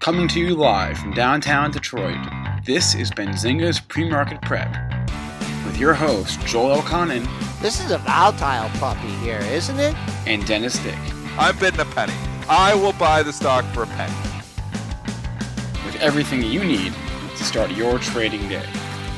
Coming to you live from downtown Detroit, this is Benzinga's Pre-Market Prep. With your host, Joel Elconin. This is a volatile puppy here, isn't it? And Dennis Dick. I'm bidding a penny. I will buy the stock for a penny. With everything you need to start your trading day.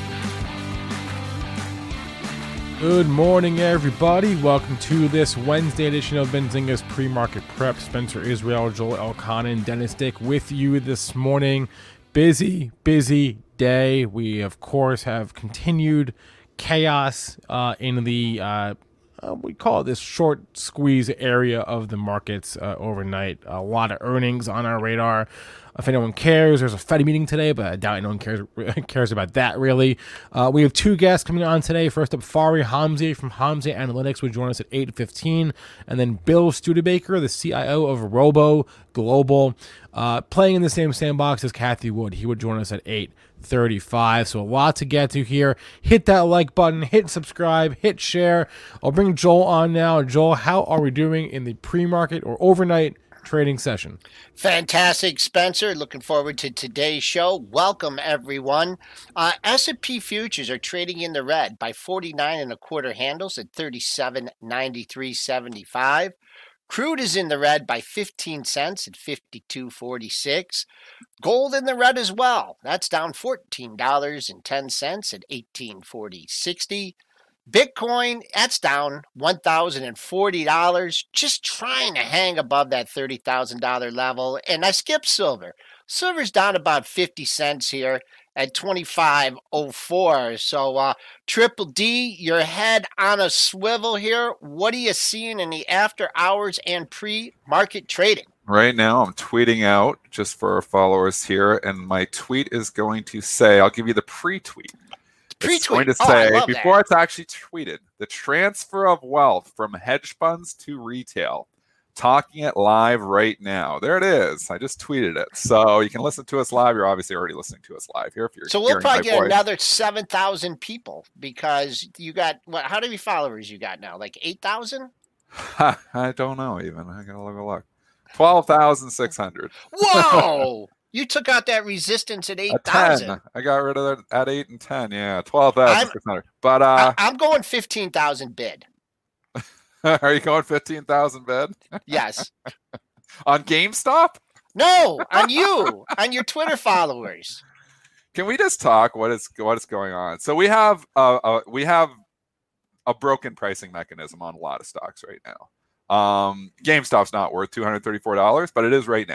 Good morning, everybody. Welcome to this Wednesday edition of Benzinga's Pre-Market Prep. Spencer Israel, Joel Elconin, Dennis Dick with you this morning. Busy day. We, of course, have continued chaos in the, we call it this short squeeze area of the markets overnight. A lot of earnings on our radar. If anyone cares, there's a Fed meeting today, but I doubt anyone cares about that, really. We have two guests coming on today. First up, Fahry Hamzeh from Hamzeh Analytics will join us at 8:15. And then Bill Studebaker, the CIO of Robo Global, playing in the same sandbox as Cathie Wood. He would join us at 8:35. So a lot to get to here. Hit that like button, hit subscribe, hit share. I'll bring Joel on now. Joel, how are we doing in the pre-market or overnight trading session? Fantastic, Spencer. Looking forward to today's show. Welcome, everyone. S&P futures are trading in the red by 49.25 handles at 37.9375. Crude is in the red by 15 cents at 52.46. Gold in the red as well. That's down $14.10 at 18.4060. Bitcoin, that's down $1,040, just trying to hang above that $30,000 level. And I skipped silver. Silver's down about 50 cents here at 25.04. So Triple D, your head on a swivel here. What are you seeing in the after hours and pre-market trading? Right now, I'm tweeting out just for our followers here, and my tweet is going to say, I'll give you the pre-tweet. It's going to say, before it's actually tweeted, the transfer of wealth from hedge funds to retail. Talking it live right now. There it is. I just tweeted it. So you can listen to us live. You're obviously already listening to us live here. If you're so we'll probably get another 7,000 people because you got, how many followers you got now? Like 8,000? I don't know even. I got to look. 12,600. Whoa! You took out that resistance at 8,000. I got rid of that at 8 and 10. Yeah, 12,600. But I'm going 15,000 bid. Are you going 15,000 bid? Yes. On GameStop? No, on you, on your Twitter followers. Can we just talk what is going on? So we have a broken pricing mechanism on a lot of stocks right now. GameStop's not worth $234, but it is right now.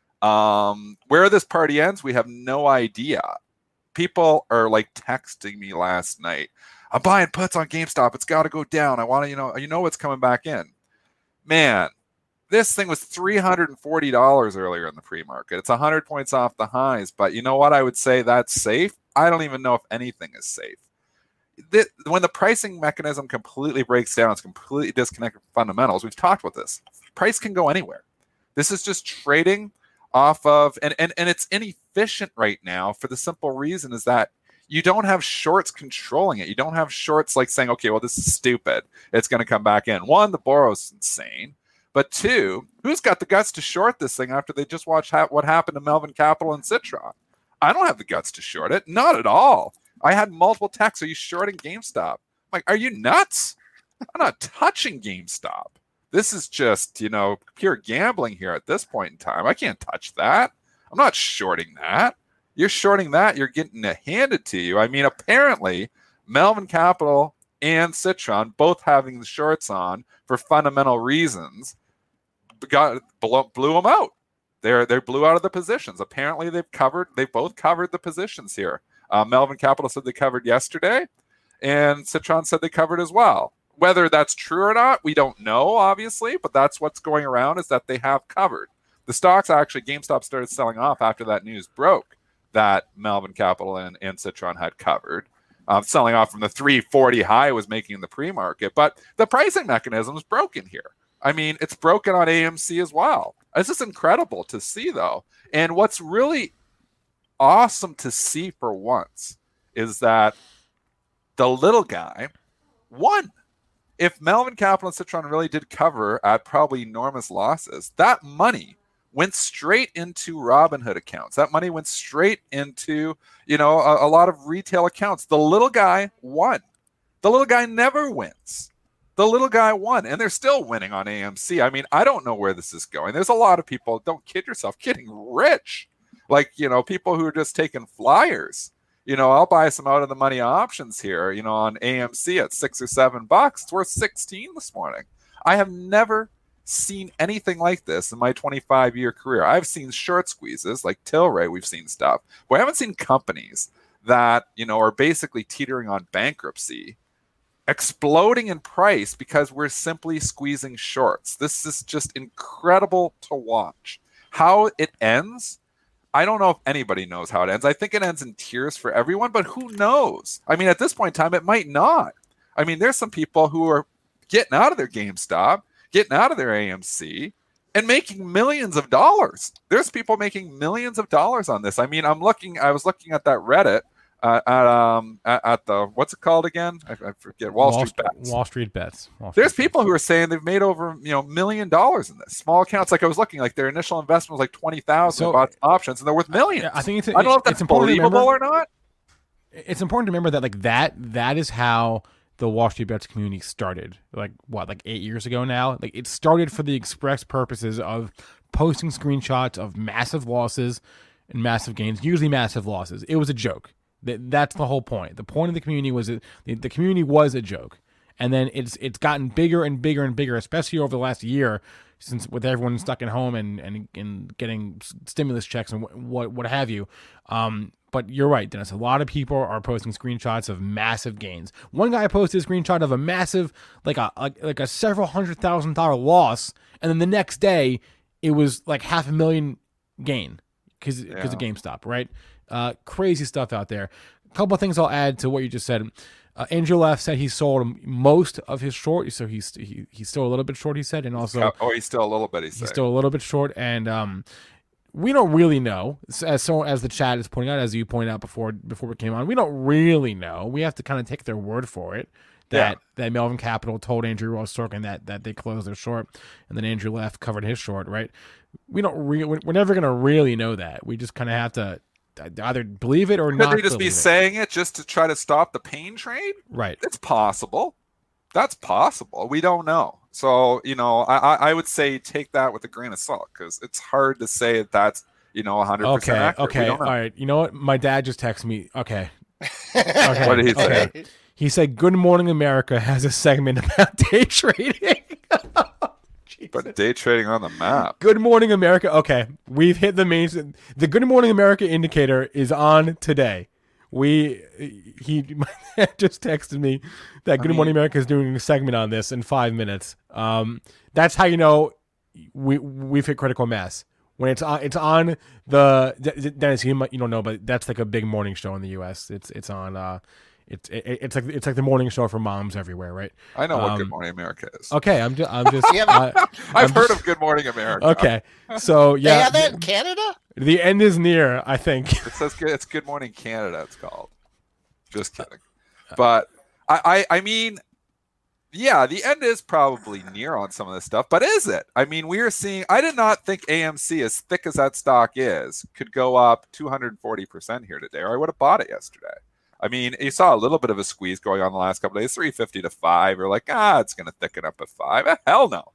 Where this party ends, we have no idea. People are like texting me last night. I'm buying puts on GameStop. It's got to go down. I want to, you know what's coming back in. Man, this thing was $340 earlier in the pre-market. It's 100 points off the highs. But you know what? I would say that's safe. I don't even know if anything is safe. When the pricing mechanism completely breaks down, it's completely disconnected from fundamentals. We've talked about this. Price can go anywhere. This is just trading off of, and it's inefficient right now for the simple reason is that you don't have shorts controlling it. You don't have shorts like saying, okay, well, this is stupid. It's going to come back in. One, the borrow's insane. But two, who's got the guts to short this thing after they just watched what happened to Melvin Capital and Citron? I don't have the guts to short it. Not at all. I had multiple texts. Are you shorting GameStop? I'm like, are you nuts? I'm not touching GameStop. This is just, pure gambling here at this point in time. I can't touch that. I'm not shorting that. You're shorting that, you're getting it handed to you. I mean, apparently, Melvin Capital and Citron, both having the shorts on for fundamental reasons, blew them out. They blew out of the positions. Apparently, they both covered the positions here. Melvin Capital said they covered yesterday, and Citron said they covered as well. Whether that's true or not, we don't know, obviously, but that's what's going around is that they have covered. The stocks actually, GameStop started selling off after that news broke that Melvin Capital and Citron had covered. Selling off from the 340 high it was making in the pre-market. But the pricing mechanism is broken here. I mean, it's broken on AMC as well. This is incredible to see, though. And what's really awesome to see for once is that the little guy won. If Melvin Capital and Citron really did cover at probably enormous losses, that money went straight into Robinhood accounts. That money went straight into, a lot of retail accounts. The little guy won. The little guy never wins. The little guy won, and they're still winning on AMC. I mean, I don't know where this is going. There's a lot of people, don't kid yourself, getting rich. Like, people who are just taking flyers. I'll buy some out of the money options here, on AMC at $6 or $7. It's worth 16 this morning. I have never seen anything like this in my 25-year career. I've seen short squeezes like Tilray. We've seen stuff, but I haven't seen companies that, are basically teetering on bankruptcy, exploding in price because we're simply squeezing shorts. This is just incredible to watch. How it ends, I don't know if anybody knows how it ends. I think it ends in tears for everyone, but who knows? I mean, at this point in time, it might not. I mean, there's some people who are getting out of their GameStop, getting out of their AMC, and making millions of dollars. There's people making millions of dollars on this. I mean, I was looking at that Reddit at the, what's it called again? I forget. Wall Street Bets. There's people who are saying they've made over $1 million in this. Small accounts, like I was looking, like their initial investment was like 20,000. So, bought options, and they're worth millions. I think I don't know if that's believable or not. It's important to remember that that is how the Wall Street Bets community started. Like 8 years ago now. Like, it started for the express purposes of posting screenshots of massive losses and massive gains, usually massive losses. It was a joke. That's the whole point. The point of the community was that the community was a joke, and then it's gotten bigger and bigger and bigger, especially over the last year, since with everyone stuck at home and getting stimulus checks and what have you. But you're right, Dennis. A lot of people are posting screenshots of massive gains. One guy posted a screenshot of a massive, like a several $100,000 loss, and then the next day it was like $500,000 gain because of GameStop, right? Crazy stuff out there. A couple of things I'll add to what you just said. Andrew Leff said he sold most of his short, so he's still a little bit short, he said, and also he's still a little bit. He's still a little bit short, and we don't really know. As the chat is pointing out, as you pointed out before we came on, we don't really know. We have to kind of take their word for it that Melvin Capital told Andrew Ross Sorkin that they closed their short, and then Andrew Leff covered his short. Right? We're never gonna really know that. We just kind of have to either believe it or not. Could they just be saying it just to try to stop the pain trade? Right. It's possible. That's possible. We don't know. So, I would say take that with a grain of salt, because it's hard to say that's, 100% accurate. Okay. All right. You know what? My dad just texted me. Okay. What did he say? He said, "Good Morning America has a segment about day trading." But day trading on the map. Good Morning America. Okay, we've hit the main. The Good Morning America indicator is on today. He just texted me that Good Morning America is doing a segment on this in 5 minutes. That's how you know we've hit critical mass. When it's on the Dennis, you don't know, but that's like a big morning show in the U.S. It's on. It's like the morning show for moms everywhere, right? I know what Good Morning America is. Okay, I'm just. I've heard of Good Morning America. Okay, so yeah, they have that in Canada. The end is near, I think. It says it's Good Morning Canada. It's called. Just kidding, but I mean, yeah, the end is probably near on some of this stuff, but is it? I mean, we are seeing. I did not think AMC, as thick as that stock is, could go up 240% here today, or I would have bought it yesterday. I mean, you saw a little bit of a squeeze going on the last couple of days, 350 to 5. You're like, it's going to thicken up at 5. Hell no.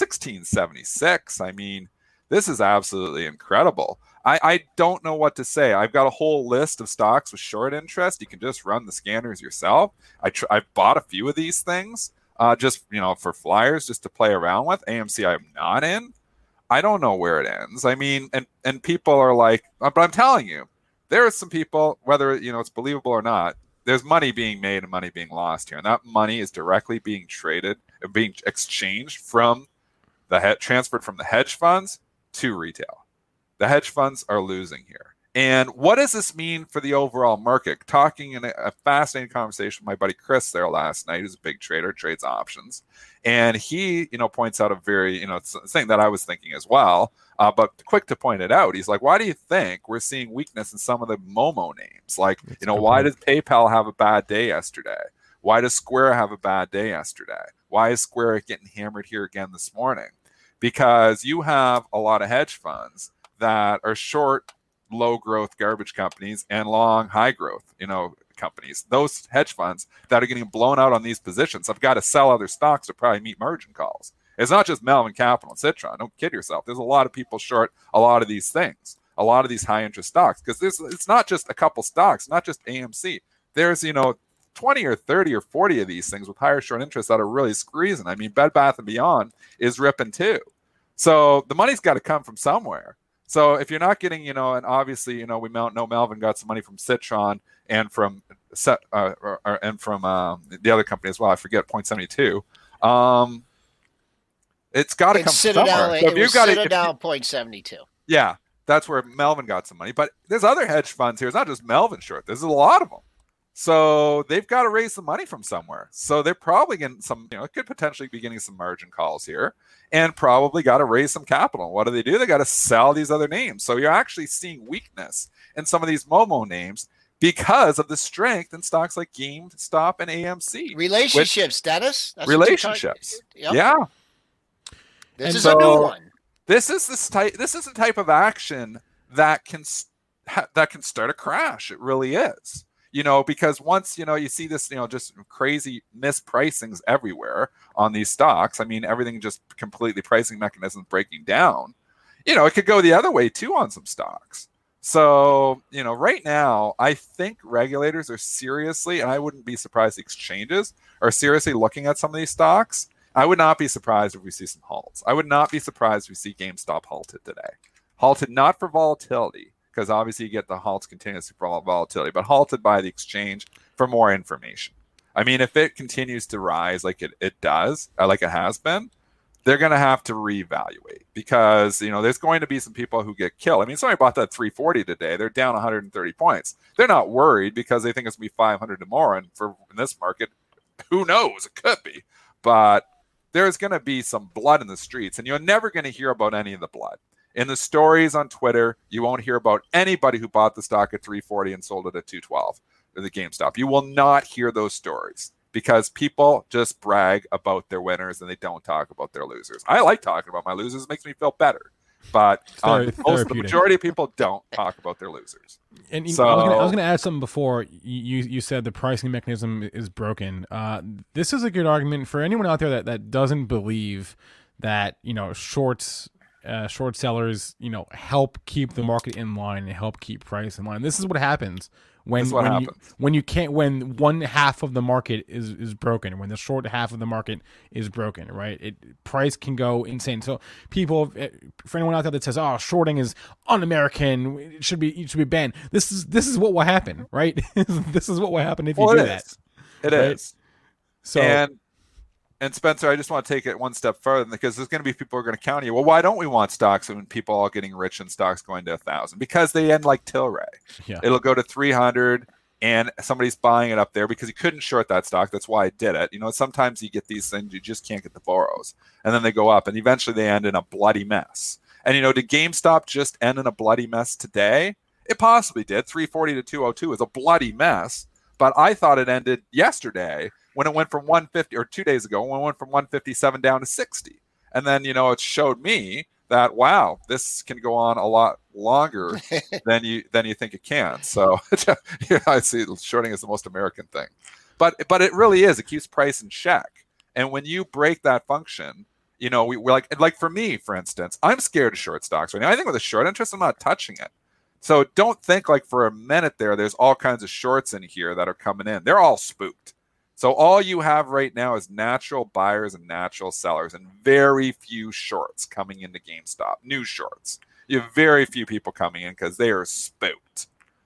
1676. I mean, this is absolutely incredible. I don't know what to say. I've got a whole list of stocks with short interest. You can just run the scanners yourself. I've bought a few of these things just, for flyers, just to play around with. AMC I'm not in. I don't know where it ends. I mean, and people are like, but I'm telling you, there are some people, whether it's believable or not, there's money being made and money being lost here, and that money is directly being traded and being exchanged from transferred from the hedge funds to retail. The hedge funds are losing here. And what does this mean for the overall market? Talking in a fascinating conversation with my buddy Chris there last night, who's a big trader, trades options. And he, points out a very, thing that I was thinking as well, but quick to point it out. He's like, why do you think we're seeing weakness in some of the Momo names? Like, why does PayPal have a bad day yesterday? Why does Square have a bad day yesterday? Why is Square getting hammered here again this morning? because you have a lot of hedge funds that are short low growth garbage companies and long high growth, companies. Those hedge funds that are getting blown out on these positions have got to sell other stocks to probably meet margin calls. It's not just Melvin Capital and Citron. Don't kid yourself. There's a lot of people short a lot of these things, a lot of these high interest stocks, because it's not just a couple stocks, not just AMC. There's 20 or 30 or 40 of these things with higher short interest that are really squeezing. I mean, Bed Bath & Beyond is ripping too. So the money's got to come from somewhere. So if you're not getting, and obviously, we know Melvin got some money from Citron and from the other company as well. I forget, Point72. It's got to come from somewhere. So if you've got Citadel, Point72. Yeah, that's where Melvin got some money. But there's other hedge funds here. It's not just Melvin short. There's a lot of them. So they've got to raise some money from somewhere. So they're probably getting some, could potentially be getting some margin calls here, and probably got to raise some capital. What do? They got to sell these other names. So you're actually seeing weakness in some of these Momo names because of the strength in stocks like GameStop and AMC. Relationships, Dennis. That's relationships. Yep. Yeah. This is a new one. This is the type of action that can start a crash. It really is. Because once, you see this, just crazy mispricings everywhere on these stocks. I mean, everything just completely pricing mechanisms breaking down. It could go the other way too on some stocks. So, right now, I think regulators are seriously, and I wouldn't be surprised exchanges are seriously looking at some of these stocks. I would not be surprised if we see some halts. I would not be surprised if we see GameStop halted today. Halted not for volatility, because obviously you get the halts continuously for volatility, but halted by the exchange for more information. I mean, if it continues to rise like it does, like it has been, they're going to have to reevaluate, because, there's going to be some people who get killed. I mean, somebody bought that 340 today. They're down 130 points. They're not worried because they think it's going to be 500 tomorrow. And in this market, who knows? It could be. But there's going to be some blood in the streets, and you're never going to hear about any of the blood. In the stories on Twitter, you won't hear about anybody who bought the stock at 340 and sold it at 212, or the GameStop. You will not hear those stories, because people just brag about their winners and they don't talk about their losers. I like talking about my losers. It makes me feel better. But the majority of people don't talk about their losers. And I was going to add something before. You said the pricing mechanism is broken. This is a good argument for anyone out there that doesn't believe that short sellers help keep the market in line and help keep price in line. This is what happens when one half of the market is broken, when the short half of the market is broken, right? Price can go insane. So people, for anyone out there that says, "Oh, shorting is un-American, it should be banned," this is what will happen, right? This is what will happen if you do that. It is. So. And Spencer, I just want to take it one step further, because there's going to be people who are going to counter you. Well, why don't we want stocks when people are getting rich and stocks going to 1,000? Because they end like Tilray. Yeah. It'll go to 300 and somebody's buying it up there because he couldn't short that stock. That's why I did it. Sometimes you get these things, you just can't get the borrows. And then they go up and eventually they end in a bloody mess. And, did GameStop just end in a bloody mess today? It possibly did. 340 to 202 is a bloody mess. But I thought it ended yesterday, when it went from 150, or 2 days ago, when it went from 157 down to 60. And then, it showed me that, wow, this can go on a lot longer than you think it can. So I see shorting is the most American thing. But it really is. It keeps price in check. And when you break that function, we're like for me, for instance, I'm scared of short stocks right now. I think with a short interest, I'm not touching it. So don't think like for a minute there's all kinds of shorts in here that are coming in. They're all spooked. So all you have right now is natural buyers and natural sellers, and very few shorts coming into GameStop, new shorts. You have very few people coming in because they are spooked.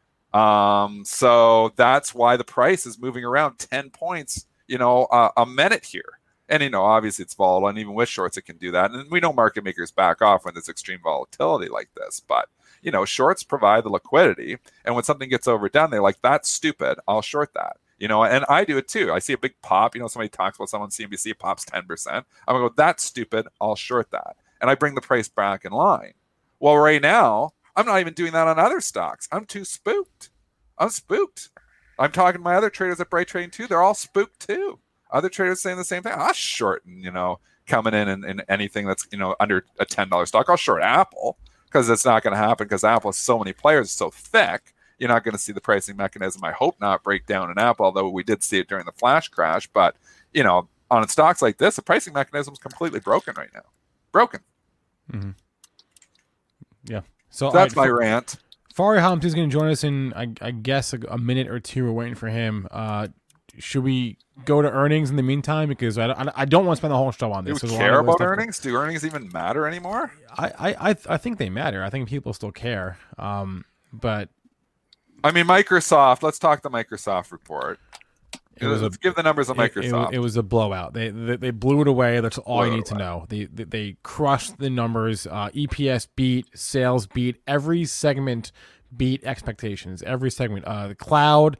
So that's why the price is moving around 10 points, a minute here. And, obviously it's volatile, and even with shorts, it can do that. And we know market makers back off when there's extreme volatility like this. But, shorts provide the liquidity. And when something gets overdone, they're like, that's stupid. I'll short that. And I do it too. I see a big pop. Somebody talks about someone on CNBC, it pops 10%. I'm going to go, that's stupid. I'll short that. And I bring the price back in line. Well, right now, I'm not even doing that on other stocks. I'm too spooked. I'm spooked. I'm talking to my other traders at Bright Trading too. They're all spooked too. Other traders saying the same thing. I'll shorten, coming in anything that's under a $10 stock. I'll short Apple because it's not going to happen because Apple has so many players, so thick. You're not going to see the pricing mechanism, I hope not, break down in Apple, although we did see it during the flash crash. But, on stocks like this, the pricing mechanism is completely broken right now. Broken. Mm-hmm. Yeah. So that's my rant. Fari Hamti is going to join us in, I guess, a minute or two. We're waiting for him. Should we go to earnings in the meantime? Because I don't want to spend the whole show on this. Do you care about earnings? Do earnings even matter anymore? I think they matter. I think people still care. But I mean, Microsoft. Let's talk the Microsoft report. Let's give the numbers of Microsoft. It was a blowout. They blew it away. That's all you need to know. They crushed the numbers. EPS beat, sales beat, every segment beat expectations. Every segment. The cloud,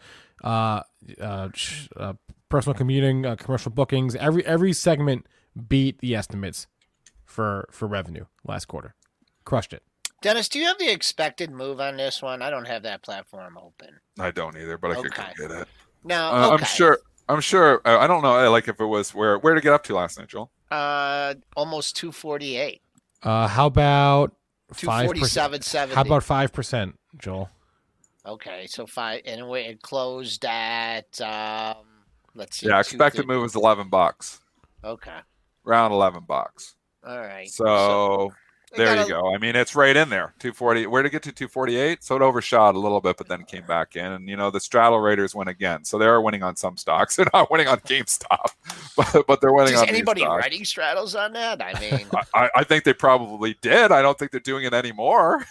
personal commuting, commercial bookings. Every segment beat the estimates for revenue last quarter. Crushed it. Dennis, do you have the expected move on this one? I don't have that platform open. I don't either, but I could go get it. No, I'm sure. I don't know. Like if it was where to get up to last night, Joel? Almost 248. How about 247.70? How about 5%, Joel? Okay, so 5, and it closed at let's see. Yeah, expected move was $11. Okay, around $11. All right. So there you go. I mean, it's right in there. 240. Where to get to 248? So it overshot a little bit, but then came back in. And the straddle raters win again. So they are winning on some stocks. They're not winning on GameStop, but they're winning on. Is anybody writing straddles on that? I mean, I think they probably did. I don't think they're doing it anymore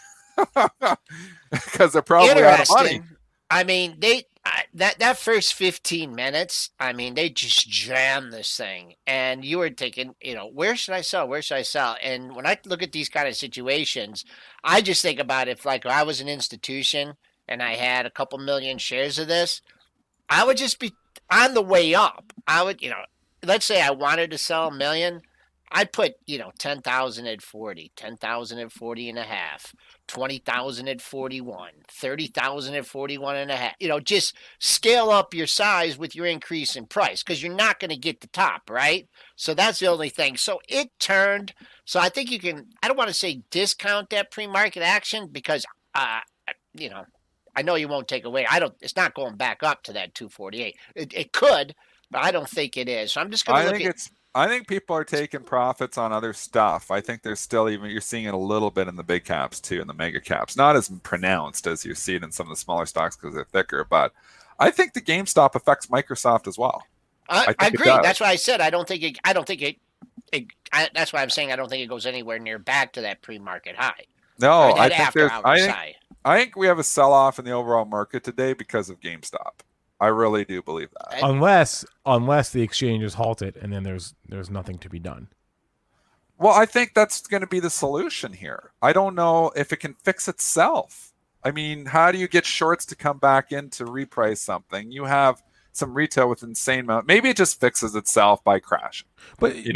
because they're probably out of money. I mean, that first 15 minutes, I mean, they just jammed this thing. And you were thinking, where should I sell? Where should I sell? And when I look at these kind of situations, I just think about if I was an institution and I had a couple million shares of this, I would just be on the way up. I would, let's say I wanted to sell 1 million. I'd put, 10,000 at 40, 10,000 at 40 and a half, 20,000 at 41, 30,000 at 41 and a half. Just scale up your size with your increase in price because you're not going to get the top, right? So that's the only thing. So it turned. So I think you can, I don't want to say discount that pre-market action because, I know you won't take away. It's not going back up to that 248. It could, but I don't think it is. So I'm just going to look at. I think people are taking profits on other stuff. I think there's still you're seeing it a little bit in the big caps too, in the mega caps. Not as pronounced as you see it in some of the smaller stocks because they're thicker. But I think the GameStop affects Microsoft as well. I agree. That's why I said I don't think it. That's why I'm saying I don't think it goes anywhere near back to that pre-market high. No, I think we have a sell-off in the overall market today because of GameStop. I really do believe that. Unless the exchange is halted and then there's nothing to be done. Well, I think that's going to be the solution here. I don't know if it can fix itself. I mean, how do you get shorts to come back in to reprice something? You have some retail with insane amount. Maybe it just fixes itself by crashing. But it's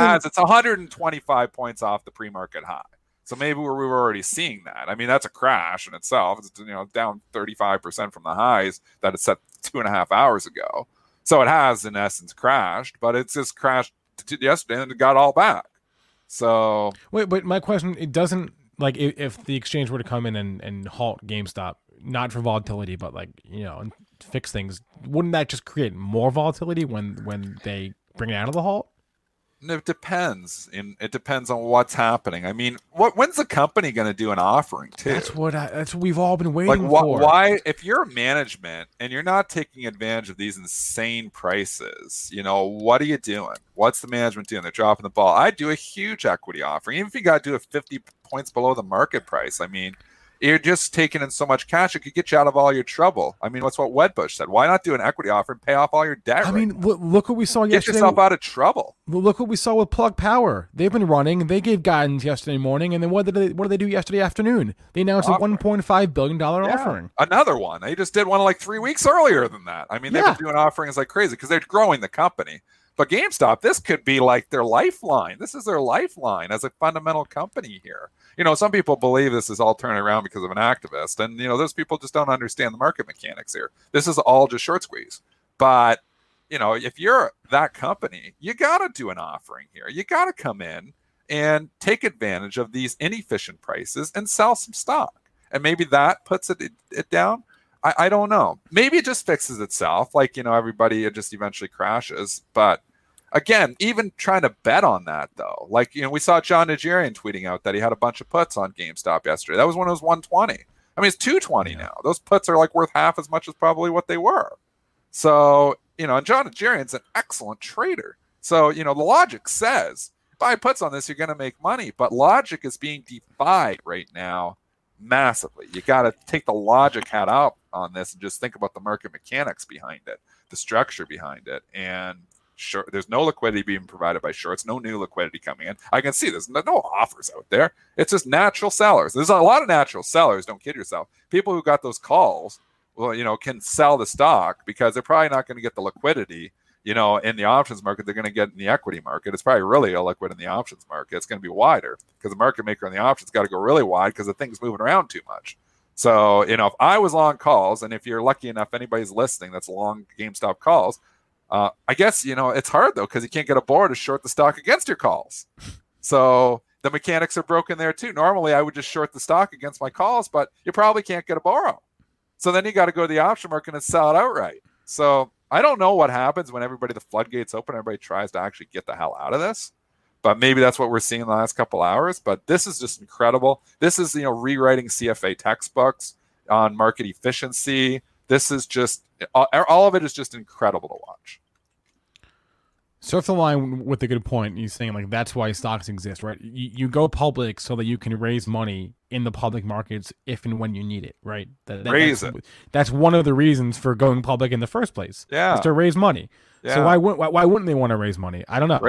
125 points off the pre-market high. So maybe we were already seeing that. I mean, that's a crash in itself. It's down 35% from the highs that it set 2.5 hours ago. So it has, in essence, crashed, but it's just crashed yesterday and it got all back. So wait, but my question, it doesn't if the exchange were to come in and halt GameStop, not for volatility, but and fix things, wouldn't that just create more volatility when they bring it out of the halt? It depends. It depends on what's happening. I mean, when's the company going to do an offering too? That's what we've all been waiting for. Why, if you're management and you're not taking advantage of these insane prices, what are you doing? What's the management doing? They're dropping the ball. I'd do a huge equity offering, even if you got to do it 50 points below the market price. I mean, you're just taking in so much cash, it could get you out of all your trouble. I mean, that's what Wedbush said. Why not do an equity offer and pay off all your debt? I mean, look what we saw yesterday. Get yourself out of trouble. Look what we saw with Plug Power. They've been running. They gave guidance yesterday morning, and then what did they do yesterday afternoon? They announced a $1.5 billion offering. Another one. They just did one like 3 weeks earlier than that. I mean, they've been doing offerings like crazy because they're growing the company. But GameStop, this could be like their lifeline. This is their lifeline as a fundamental company here. Some people believe this is all turning around because of an activist. And, those people just don't understand the market mechanics here. This is all just short squeeze. But if you're that company, you got to do an offering here. You got to come in and take advantage of these inefficient prices and sell some stock. And maybe that puts it down. I don't know. Maybe it just fixes itself. Like, everybody, it just eventually crashes. But again, even trying to bet on that, though, like, we saw John Nigerian tweeting out that he had a bunch of puts on GameStop yesterday. That was when it was 120. I mean, it's 220 now. Those puts are like worth half as much as probably what they were. So, and John Nigerian's an excellent trader. So, the logic says buy puts on this, you're going to make money. But logic is being defied right now massively. You got to take the logic hat out on this and just think about the market mechanics behind it, the structure behind it. And sure, there's no liquidity being provided by shorts, no new liquidity coming in. I can see there's no offers out there. It's just natural sellers. There's a lot of natural sellers. Don't kid yourself. People who got those calls, can sell the stock because they're probably not going to get the liquidity, in the options market. They're going to get in the equity market. It's probably really illiquid in the options market. It's going to be wider because the market maker in the options got to go really wide because the thing's moving around too much. So, if I was long calls, and if you're lucky enough, anybody's listening that's long GameStop calls, I guess, it's hard, though, because you can't get a board to short the stock against your calls. So the mechanics are broken there, too. Normally, I would just short the stock against my calls, but you probably can't get a borrow. So then you got to go to the option market and sell it outright. So I don't know what happens when the floodgates open, everybody tries to actually get the hell out of this. But maybe that's what we're seeing in the last couple hours. But this is just incredible. This is, rewriting CFA textbooks on market efficiency. This is just, all of it is just incredible to watch. Surf the line with a good point. You're saying, like, that's why stocks exist, right? You go public so that you can raise money in the public markets if and when you need it, right? That's one of the reasons for going public in the first place. Yeah. Is to raise money. Yeah. So why wouldn't they want to raise money? I don't know.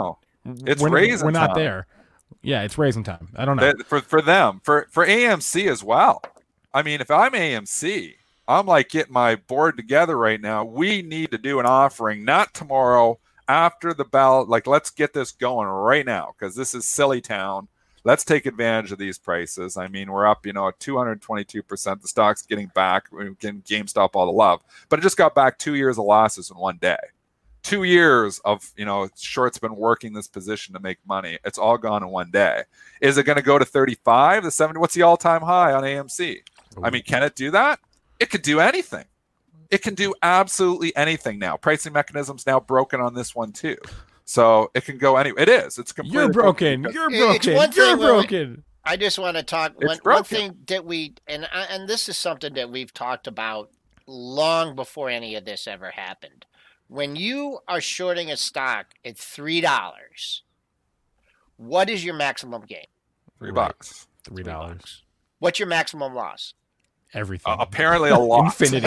We're not there. Yeah, it's raising time. I don't know. For them, for AMC as well. I mean, if I'm AMC, I'm like getting my board together right now. We need to do an offering, not tomorrow, after the ballot. Like, let's get this going right now because this is silly town. Let's take advantage of these prices. I mean, we're up, at 222%. The stock's getting back. We're getting GameStop all the love. But it just got back 2 years of losses in one day. 2 years of, shorts been working this position to make money. It's all gone in one day. Is it going to go to 35, to 70? What's the all-time high on AMC? I mean, can it do that? It could do anything. It can do absolutely anything now. Pricing mechanism's now broken on this one too. So it can go anywhere. It is. It's completely You're broken. You're broken. I just want to talk one thing that and this is something that we've talked about long before any of this ever happened. When you are shorting a stock at $3, what is your maximum gain? $3. $3. What's your maximum loss? Everything. Apparently a lot. Infinity.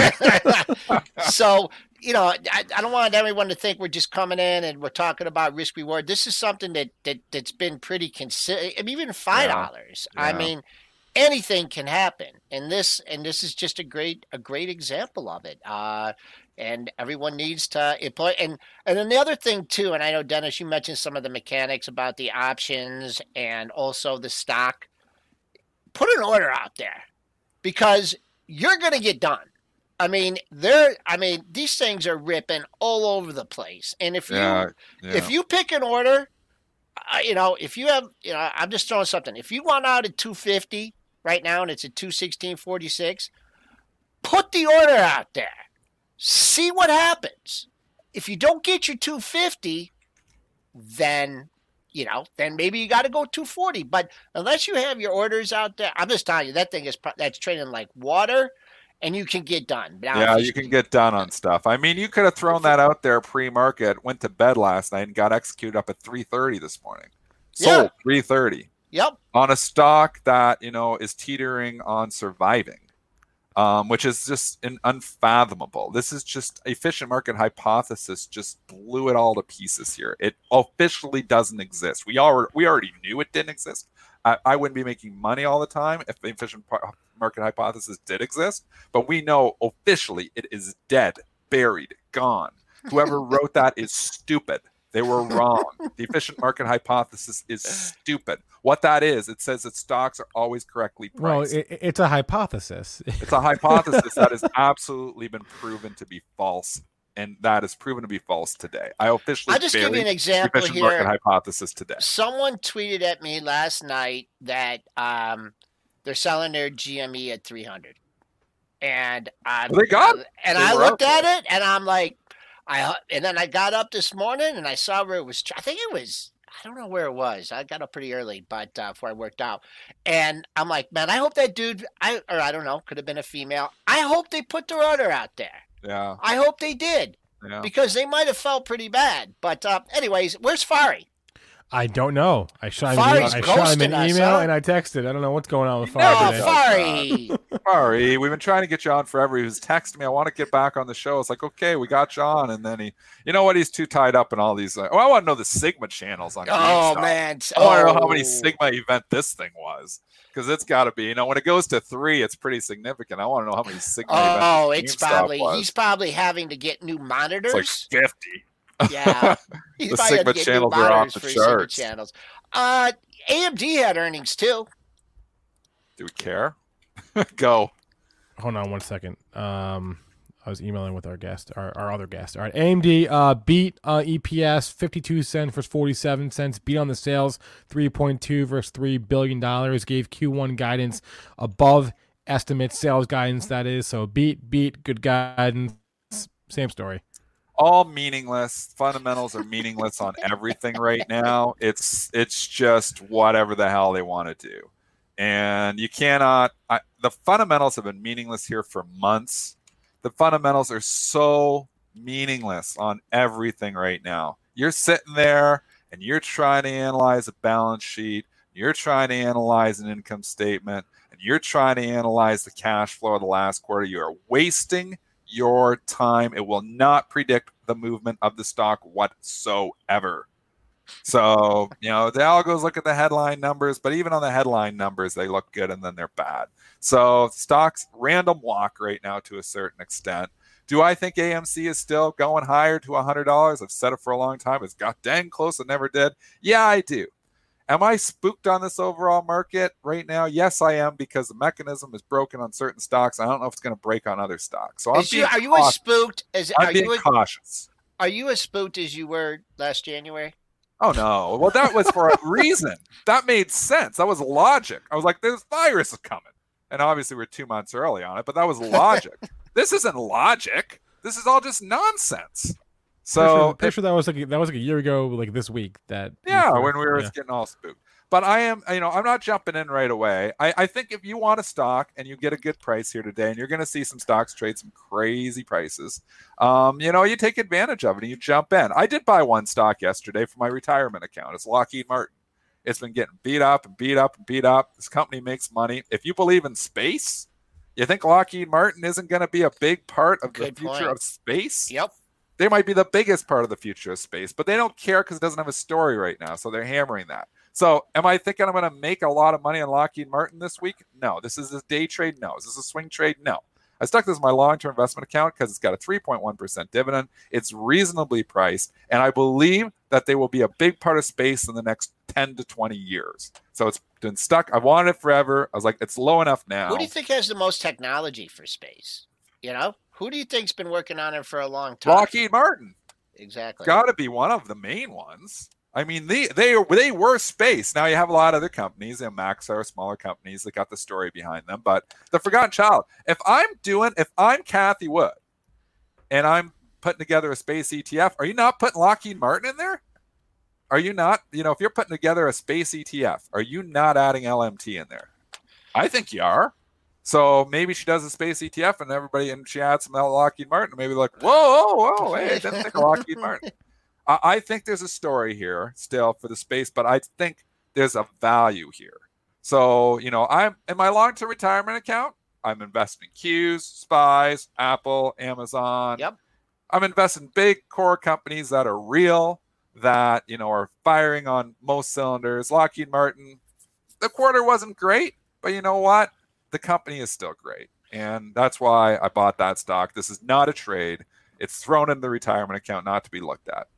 So, I don't want everyone to think we're just coming in and we're talking about risk reward. This is something that's been pretty consistent. I mean, even $5. Yeah. I mean, anything can happen. And this is just a great example of it. And everyone needs to employ. And then the other thing too, and I know, Dennis, you mentioned some of the mechanics about the options and also the stock. Put an order out there because you're going to get done. I mean, these things are ripping all over the place. And if you pick an order, if you have, I'm just throwing something. If you want out at 250 right now and it's at 216.46, put the order out there. See what happens. If you don't get your 250, then maybe you got to go 240. But unless you have your orders out there, I'm just telling you, that thing that's trading like water, and you can get done. Now, you can get done on stuff. I mean, you could have thrown that out there pre-market, went to bed last night, and got executed up at 3:30 this morning. Sold 3:30. Yep. On a stock that is teetering on surviving. Which is just unfathomable. This is just efficient market hypothesis just blew it all to pieces here. It officially doesn't exist. We already knew it didn't exist. I wouldn't be making money all the time if the efficient market hypothesis did exist, but we know officially it is dead, buried, gone. Whoever wrote that is stupid. They were wrong. The efficient market hypothesis is stupid. What that is, it says that stocks are always correctly priced. Well, it's a hypothesis. It's a hypothesis that has absolutely been proven to be false and that is proven to be false today. I officially I'll just give you an example efficient market here. hypothesis today. Someone tweeted at me last night that they're selling their GME at 300, and I looked at it, and I'm like, and then I got up this morning and I saw where it was. I think it was. I don't know where it was. I got up pretty early, but before I worked out, and I'm like, man, I hope that dude. I don't know. Could have been a female. I hope they put their order out there. Yeah. I hope they did. Yeah. Because they might have felt pretty bad. But anyways, where's Fari? I don't know. I shot him an email and I texted. I don't know what's going on with Fari. Fari. Fari, we've been trying to get you on forever. He was texting me, I want to get back on the show. It's like, okay, we got you on. And then you know what? He's too tied up in all these. I want to know the Sigma channels on GameStop. Man. I want to know how many Sigma event this thing was. Because it's got to be, when it goes to 3, it's pretty significant. I want to know how many Sigma events he's probably having to get new monitors. It's like 50. Yeah, the Sigma channels are off the charts. Channels. AMD had earnings too. Do we care? Go. Hold on one second. I was emailing with our guest, our other guest. All right, AMD beat EPS 52 cents versus 47 cents. Beat on the sales 3.2 versus $3 billion. Gave Q1 guidance above estimate sales guidance. That is so beat good guidance. Same story. All meaningless. Fundamentals are meaningless on everything right now. It's just whatever the hell they want to do. And you cannot the fundamentals have been meaningless here for months. The fundamentals are so meaningless on everything right now. You're sitting there and you're trying to analyze a balance sheet, you're trying to analyze an income statement, and you're trying to analyze the cash flow of the last quarter. You are wasting your time. It will not predict the movement of the stock whatsoever. So, the algos look at the headline numbers, but even on the headline numbers, they look good and then they're bad. So stocks random walk right now to a certain extent. Do I think AMC is still going higher to $100? I've said it for a long time. It's got dang close. It never did. Yeah, I do. Am I spooked on this overall market right now? Yes, I am, because the mechanism is broken on certain stocks. I don't know if it's going to break on other stocks. So are you as spooked as cautious? Are you as spooked as you were last January? Oh no! Well, that was for a reason. That made sense. That was logic. I was like, "This virus is coming," and obviously we're 2 months early on it, but that was logic. This isn't logic. This is all just nonsense. So picture that was like a year ago, like this week. When we were getting all spooked. But I am, I'm not jumping in right away. I think if you want a stock and you get a good price here today, and you're going to see some stocks trade some crazy prices, you take advantage of it and you jump in. I did buy one stock yesterday for my retirement account. It's Lockheed Martin. It's been getting beat up and beat up and beat up. This company makes money. If you believe in space, you think Lockheed Martin isn't going to be a big part of the future of space? Yep. They might be the biggest part of the future of space, but they don't care because it doesn't have a story right now. So they're hammering that. So am I thinking I'm going to make a lot of money on Lockheed Martin this week? No. This is a day trade? No. Is this a swing trade? No. I stuck this in my long-term investment account because it's got a 3.1% dividend. It's reasonably priced, and I believe that they will be a big part of space in the next 10 to 20 years. So it's been stuck. I've wanted it forever. I was like, it's low enough now. Who do you think has the most technology for space? Who do you think's been working on it for a long time? Lockheed Martin. Exactly. Got to be one of the main ones. I mean, they were space. Now you have a lot of other companies, and Maxar, smaller companies that got the story behind them. But the forgotten child. If I'm Kathy Wood, and I'm putting together a space ETF, are you not putting Lockheed Martin in there? Are you not? If you're putting together a space ETF, are you not adding LMT in there? I think you are. So maybe she does a space ETF, and she adds some Lockheed Martin. Maybe like, whoa, hey, I didn't think of Lockheed Martin. I think there's a story here still for the space, but I think there's a value here. So, I'm in my long-term retirement account. I'm investing in Qs, SPYs, Apple, Amazon. Yep. I'm investing in big core companies that are real, that, are firing on most cylinders. Lockheed Martin, the quarter wasn't great, but you know what? The company is still great. And that's why I bought that stock. This is not a trade. It's thrown in the retirement account not to be looked at.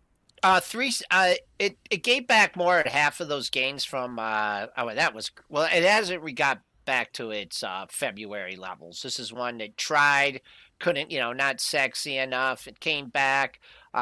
It gave back more at half of those gains from it hasn't got back to its February levels. This is one that tried, couldn't, not sexy enough. It came back.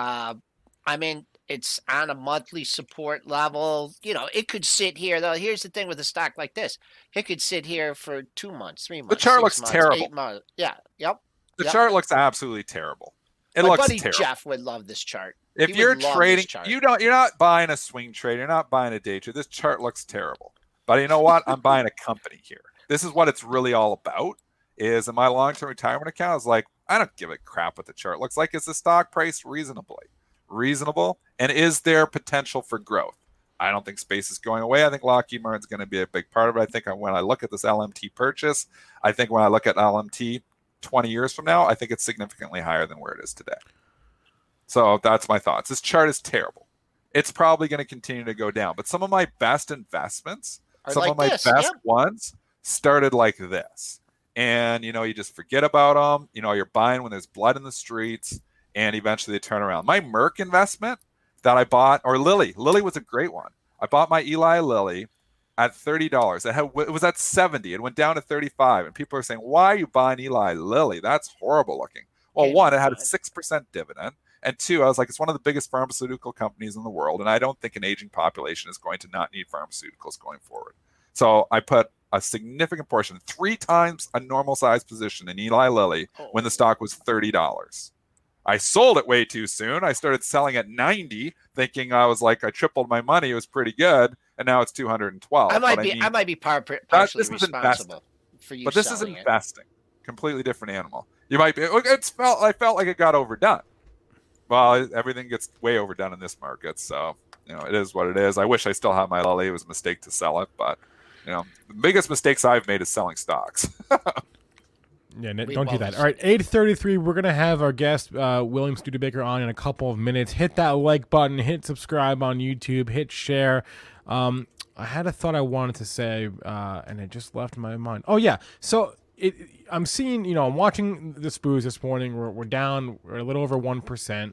It's on a monthly support level. It could sit here, though. Here's the thing with a stock like this. It could sit here for 2 months, 3 months. The chart looks 6 months, terrible. 8 months. Yeah. Yep. The chart looks absolutely terrible. My looks buddy terrible. Jeff would love this chart. If you're trading, you're not buying a swing trade. You're not buying a day trade. This chart looks terrible. But you know what? I'm buying a company here. This is what it's really all about. Is in my long-term retirement account, I was like, I don't give a crap what the chart looks like. Is the stock price reasonable? And is there potential for growth? I don't think space is going away. I think Lockheed Martin's going to be a big part of it. I think when I look at this LMT purchase, I think when I look at LMT 20 years from now, I think it's significantly higher than where it is today. So that's my thoughts. This chart is terrible. It's probably going to continue to go down. But some of my best investments, ones started like this. And, you just forget about them. You're buying when there's blood in the streets, and eventually they turn around. My Merck investment that I bought, or Lilly was a great one. I bought my Eli Lilly at $30. It was at 70. It went down to 35. And people are saying, why are you buying Eli Lilly? That's horrible looking. Well, one, it had a 6% dividend. And two, I was like, it's one of the biggest pharmaceutical companies in the world. And I don't think an aging population is going to not need pharmaceuticals going forward. So I put a significant portion, 3 times a normal size position in Eli Lilly when the stock was $30. I sold it way too soon. I started selling at 90, thinking I tripled my money. It was pretty good. And now it's 212. I might be partially responsible for you. But this is investing. Completely different animal. You might be. I felt like it got overdone. Well, everything gets way overdone in this market. So, it is what it is. I wish I still had my Lilly. It was a mistake to sell it. But, the biggest mistakes I've made is selling stocks. Yeah, don't do that. All right, 8:33. We're gonna have our guest William Studebaker on in a couple of minutes. Hit that like button. Hit subscribe on YouTube. Hit share. I had a thought I wanted to say, and it just left my mind. Oh yeah, so I'm seeing. I'm watching the SPOOs this morning. We're down. We're a little over 1%.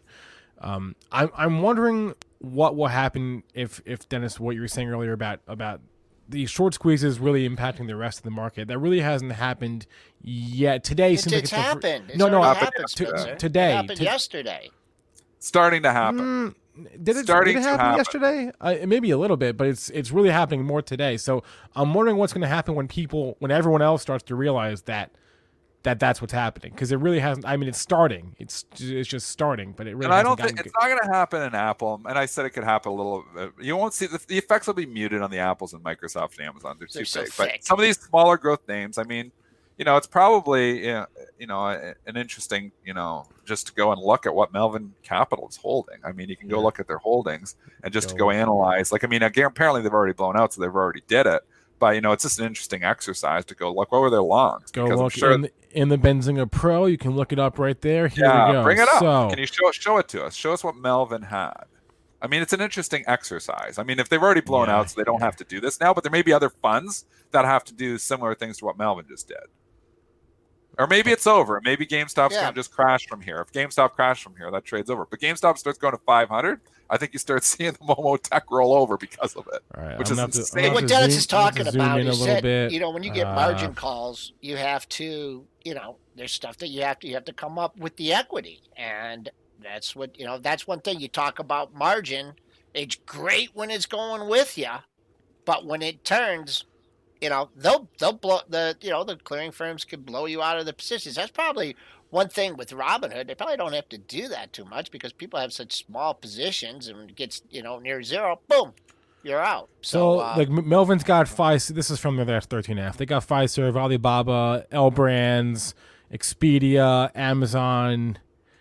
I'm wondering what will happen if Dennis, what you were saying earlier about the short squeeze is really impacting the rest of the market. That really hasn't happened yet. Today seems like it's happened. Today. It happened yesterday. Starting to happen. Did it happen yesterday? Maybe a little bit, but it's really happening more today. So I'm wondering what's going to happen when everyone else starts to realize that's what's happening, because it really hasn't. I mean, it's starting. It's just starting, but it really. And I don't think it's not going to happen in Apple. And I said it could happen a little. You won't see the effects will be muted on the Apples and Microsoft and Amazon. They're too big. But some of these smaller growth names, I mean, it's probably an interesting, just to go and look at what Melvin Capital is holding. I mean, you can go look at their holdings and just to go analyze. Like, I mean, again, apparently they've already blown out, so they've already did it. But it's just an interesting exercise to go look. What were their longs? Go look in the Benzinga Pro. You can look it up right there. Here we go. Bring it up. So, can you show it to us? Show us what Melvin had. I mean, it's an interesting exercise. I mean, if they've already blown out, so they don't have to do this now. But there may be other funds that have to do similar things to what Melvin just did. Or maybe it's over. Maybe GameStop's going to just crash from here. If GameStop crashes from here, that trade's over. But GameStop starts going to 500. I think you start seeing the Momo Tech roll over because of it, which is insane. What Dennis is talking about is that, when you get margin calls, you have to, there's stuff that you have to come up with the equity. And that's what, that's one thing you talk about margin. It's great when it's going with you, but when it turns, they'll blow the clearing firms could blow you out of the positions. That's probably one thing with Robinhood. They probably don't have to do that too much because people have such small positions, and it gets near zero, boom, you're out. So like Melvin's got Fiserv. This is from their 13F. They got Fiserv, Alibaba, L Brands, Expedia, Amazon,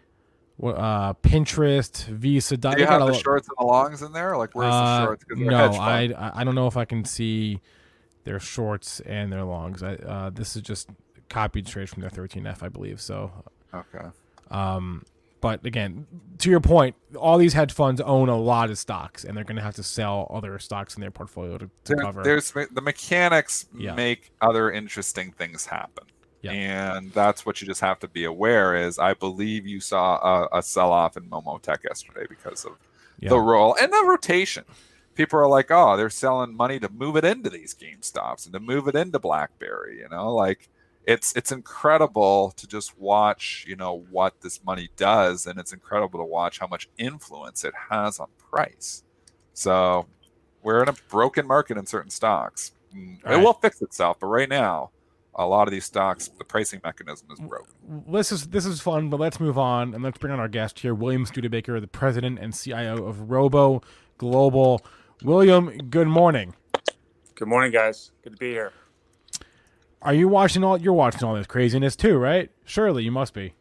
Pinterest, Visa. Do you have the shorts and the longs in there? Like, where's the shorts? No, I don't know if I can see their shorts and their longs. This is just copied straight from their 13F, I believe. So, okay. But again, to your point, all these hedge funds own a lot of stocks, and they're going to have to sell other stocks in their portfolio to cover. There's the mechanics make other interesting things happen. Yeah. And that's what you just have to be aware is I believe you saw a sell-off in Momo Tech yesterday because of the roll and the rotation. people are like, oh, they're selling money to move it into these GameStops and to move it into BlackBerry. Like it's incredible to just watch, what this money does, and it's incredible to watch how much influence it has on price. So we're in a broken market in certain stocks. It will fix itself, but right now, a lot of these stocks, the pricing mechanism is broken. This is fun, but let's move on and let's bring on our guest here, William Studebaker, the president and CIO of Robo Global. William, good morning. Good morning, guys. Good to be here. Are you you're watching all this craziness too, right? Surely you must be.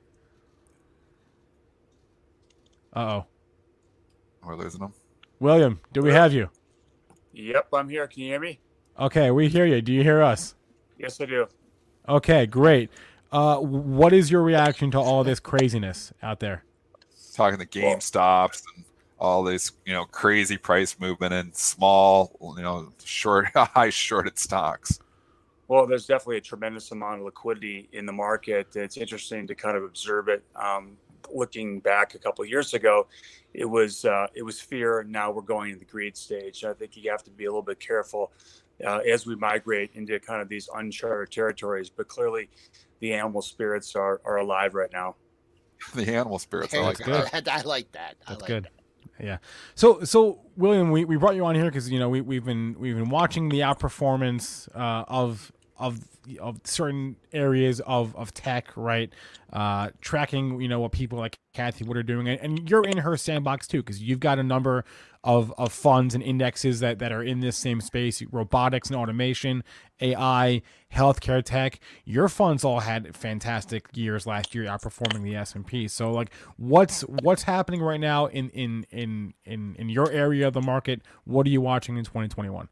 Uh-oh. We're losing them. William, do we have you? Yep, I'm here. Can you hear me? Okay, we hear you. Do you hear us? Yes, I do. Okay, great. What is your reaction to all this craziness out there? Talking to GameStops and all this, crazy price movement in small, high shorted stocks. Well, there's definitely a tremendous amount of liquidity in the market. It's interesting to kind of observe it. Looking back a couple of years ago, it was fear. Now we're going into the greed stage. I think you have to be a little bit careful as we migrate into kind of these uncharted territories. But clearly, the animal spirits are alive right now. The animal spirits, I like that. I like that. That's good. Yeah. So William, we brought you on here because we've been watching the outperformance of certain areas of tech, right? Tracking what people like Cathie Wood are doing, and you're in her sandbox too because you've got a number of funds and indexes that are in this same space: robotics and automation, AI, healthcare tech. Your funds all had fantastic years last year, outperforming the S&P. So like, what's happening right now in your area of the market? What are you watching in 2021?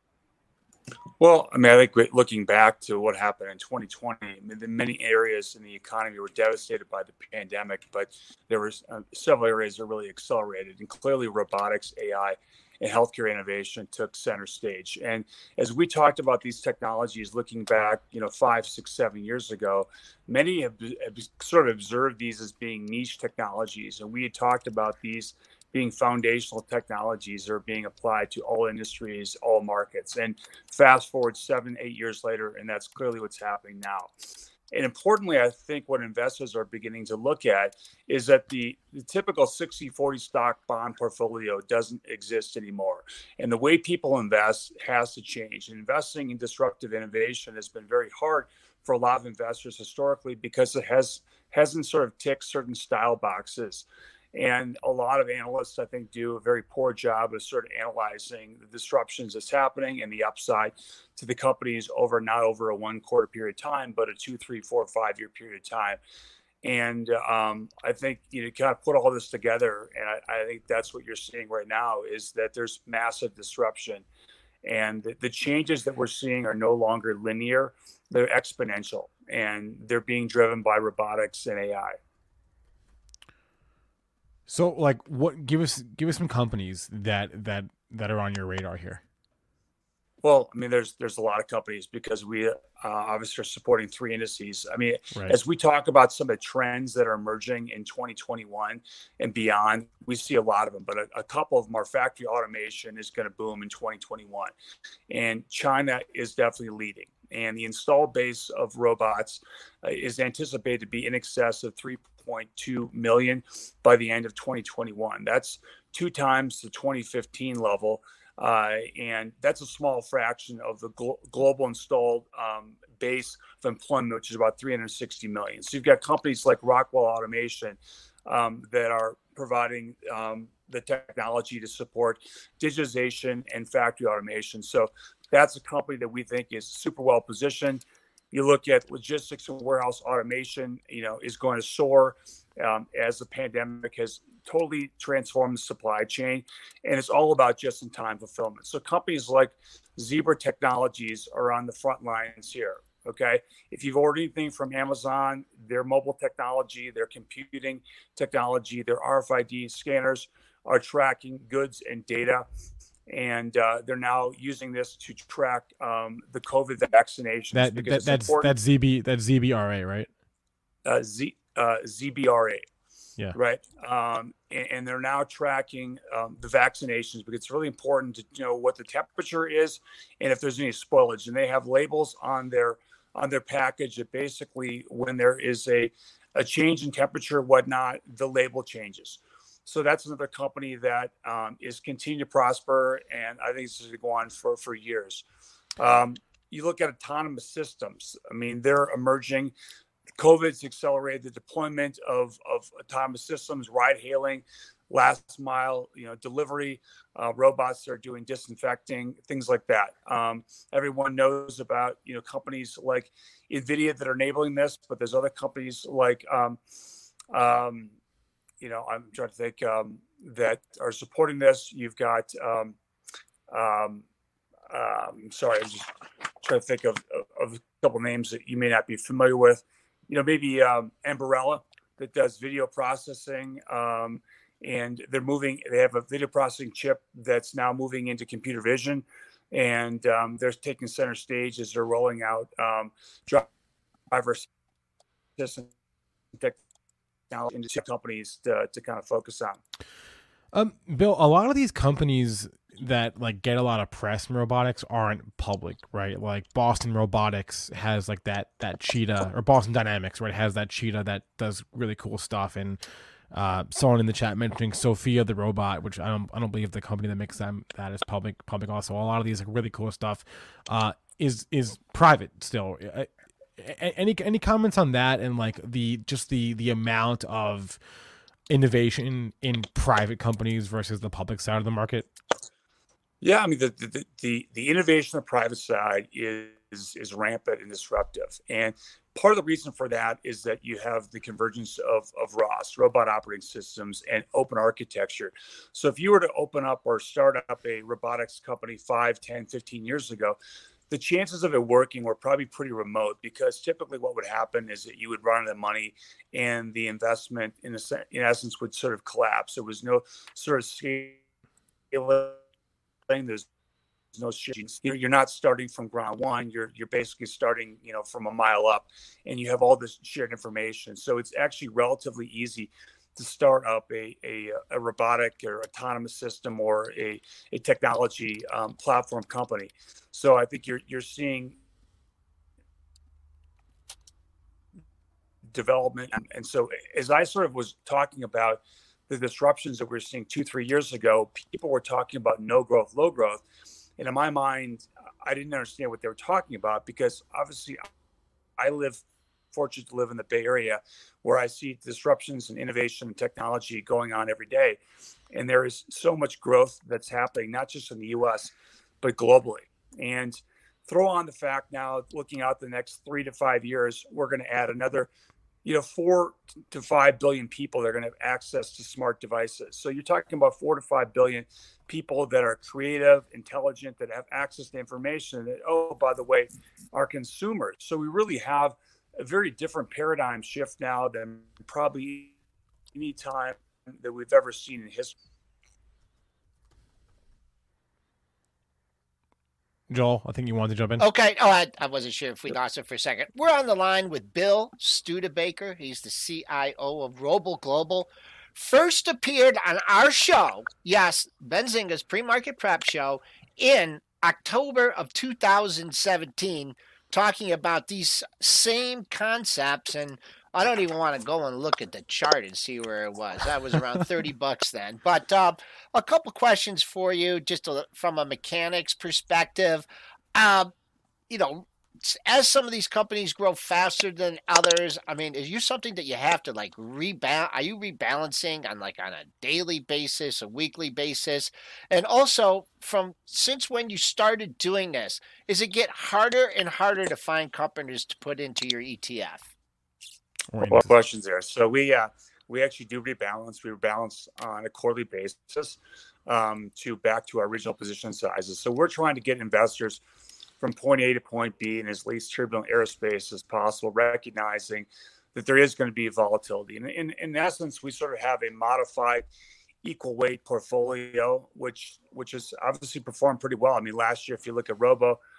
Well, I think looking back to what happened in 2020, many areas in the economy were devastated by the pandemic, but there were several areas that really accelerated, and clearly robotics, AI, and healthcare innovation took center stage. And as we talked about these technologies, looking back, 5, 6, 7 years ago, many have sort of observed these as being niche technologies, and we had talked about these being foundational technologies that are being applied to all industries, all markets. And fast forward 7, 8 years later, and that's clearly what's happening now. And importantly, I think what investors are beginning to look at is that the typical 60-40 stock bond portfolio doesn't exist anymore. And the way people invest has to change. And investing in disruptive innovation has been very hard for a lot of investors historically because it hasn't sort of ticked certain style boxes. And a lot of analysts, I think, do a very poor job of sort of analyzing the disruptions that's happening and the upside to the companies not over a 1 quarter period of time, but a 2, 3, 4, 5 year period of time. And I think you kind of put all this together, and I think that's what you're seeing right now is that there's massive disruption, and the changes that we're seeing are no longer linear; they're exponential, and they're being driven by robotics and AI. So, like, give us some companies that are on your radar here. Well, there's a lot of companies because we obviously are supporting 3 indices. Right. As we talk about some of the trends that are emerging in 2021 and beyond, we see a lot of them, but a couple of them are factory automation is going to boom in 2021. And China is definitely leading. And the installed base of robots is anticipated to be in excess of 3.2 million by the end of 2021. That's 2 times the 2015 level. And that's a small fraction of the global installed base of employment, which is about 360 million. So you've got companies like Rockwell Automation that are providing the technology to support digitization and factory automation. So that's a company that we think is super well positioned. You look at logistics and warehouse automation, is going to soar as the pandemic has totally transformed the supply chain. And it's all about just-in-time fulfillment. So companies like Zebra Technologies are on the front lines here. Okay. If you've ordered anything from Amazon, their mobile technology, their computing technology, their RFID scanners are tracking goods and data. And they're now using this to track the COVID vaccinations. That's ZBRA, right? ZBRA. Yeah. Right. And they're now tracking the vaccinations because it's really important to know what the temperature is and if there's any spoilage. And they have labels on their package that basically when there is a change in temperature, whatnot, the label changes. So that's another company that is continuing to prosper. And I think this is going to go on for years. You look at autonomous systems. I mean, they're emerging. COVID's accelerated the deployment of autonomous systems, ride hailing, last mile, delivery, robots that are doing disinfecting, things like that. Everyone knows about, companies like NVIDIA that are enabling this, but there's other companies like, I'm trying to think that are supporting this. You've got, sorry, I'm just trying to think of a couple names that you may not be familiar with. Maybe Ambarella that does video processing, and they have a video processing chip that's now moving into computer vision, and they're taking center stage as they're rolling out driver assistance technology into companies to kind of focus on. Bill, a lot of these companies that like get a lot of press in robotics aren't public, right? Like Boston Robotics has like that cheetah, or Boston Dynamics, right, has that cheetah that does really cool stuff. And someone in the chat mentioning Sophia the robot, which I don't believe the company that makes that is public also. A lot of these like really cool stuff is private still. Any comments on that, and like the amount of innovation in private companies versus the public side of the market? Yeah, I mean the innovation on the private side is rampant and disruptive, and part of the reason for that is that you have the convergence of ROS, robot operating systems, and open architecture. So if you were to open up or start up a robotics company 5, 10, 15 years ago, the chances of it working were probably pretty remote, because typically what would happen is that you would run out of money and the investment in essence would sort of collapse. There was no sort of scaling. There's no shit. You're not starting from ground one. You're basically starting, from a mile up, and you have all this shared information. So it's actually relatively easy to start up a robotic or autonomous system or a technology platform company. So I think you're seeing development. And so as I sort of was talking about the disruptions that we were seeing 2-3 years ago, people were talking about no growth, low growth. And in my mind, I didn't understand what they were talking about, because obviously fortunate to live in the Bay Area, where I see disruptions and innovation and technology going on every day. And there is so much growth that's happening, not just in the US, but globally. And throw on the fact now, looking out the next 3 to 5 years, we're going to add another 4 to 5 billion people that are going to have access to smart devices. So you're talking about 4 to 5 billion people that are creative, intelligent, that have access to information that, oh, by the way, are consumers. So we really have a very different paradigm shift now than probably any time that we've ever seen in history. Joel, I think you wanted to jump in. Okay. Oh, I wasn't sure if we lost it for a second. We're on the line with Bill Studebaker. He's the CIO of Robo Global. First appeared on our show, yes, Benzinga's Pre-Market Prep show, in October of 2017, talking about these same concepts. And I don't even want to go and look at the chart and see where it was. That was around $30 then. But a couple questions for you, just from a mechanics perspective. As some of these companies grow faster than others, I mean, is you something that you have to like rebalance? Are you rebalancing on a daily basis, a weekly basis? And also, since when you started doing this, is it get harder and harder to find companies to put into your ETF? Well, questions there. So we actually do rebalance. We rebalance on a quarterly basis back to our original position sizes. So we're trying to get investors from point A to point B in as least turbulent airspace as possible, recognizing that there is going to be volatility. And in essence, we sort of have a modified equal weight portfolio, which has obviously performed pretty well. I mean, last year, if you look at Robo,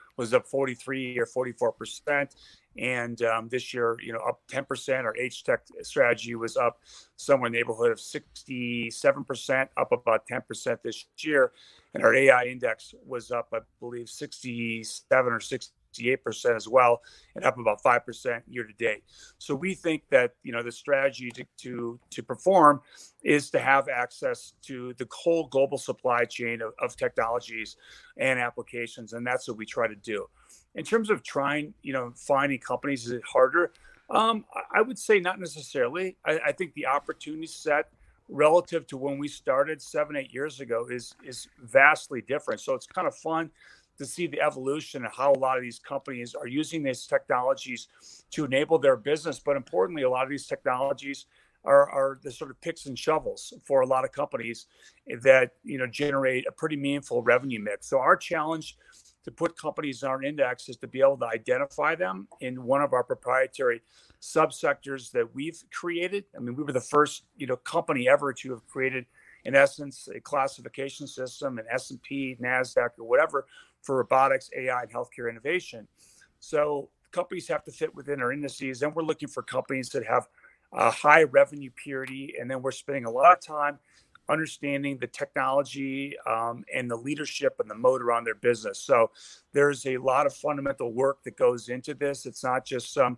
was up 43 or 44%. And this year, up 10%. Our H-Tech strategy was up somewhere in the neighborhood of 67%, up about 10% this year. And our AI index was up, I believe, 67 or 68% as well, and up about 5% year to date. So we think that the strategy to perform is to have access to the whole global supply chain of technologies and applications, and that's what we try to do. In terms of finding companies, is it harder? I would say not necessarily. I think the opportunity set relative to when we started 7-8 years ago is vastly different. So it's kind of fun to see the evolution of how a lot of these companies are using these technologies to enable their business. But importantly, a lot of these technologies are the sort of picks and shovels for a lot of companies that generate a pretty meaningful revenue mix. So our challenge to put companies in our index is to be able to identify them in one of our proprietary subsectors that we've created. I mean, we were the first company ever to have created, in essence, a classification system, an S&P, NASDAQ, or whatever, for robotics, AI, and healthcare innovation. So companies have to fit within our indices, and we're looking for companies that have a high revenue purity, and then we're spending a lot of time understanding the technology and the leadership and the moat around their business. So there's a lot of fundamental work that goes into this. It's not just some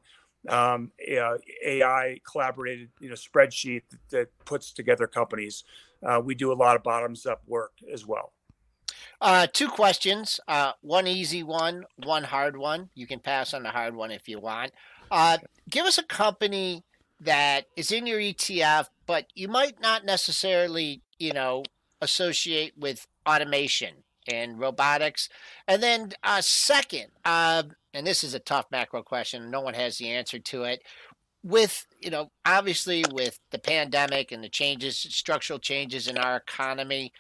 AI collaborated spreadsheet that puts together companies. We do a lot of bottoms up work as well. 2 questions, one easy one hard one. You can pass on the hard one if you want. Give us a company that is in your ETF, but you might not necessarily, associate with automation and robotics. And then second, and this is a tough macro question, no one has the answer to it. With, obviously with the pandemic and the changes, structural changes in our economy,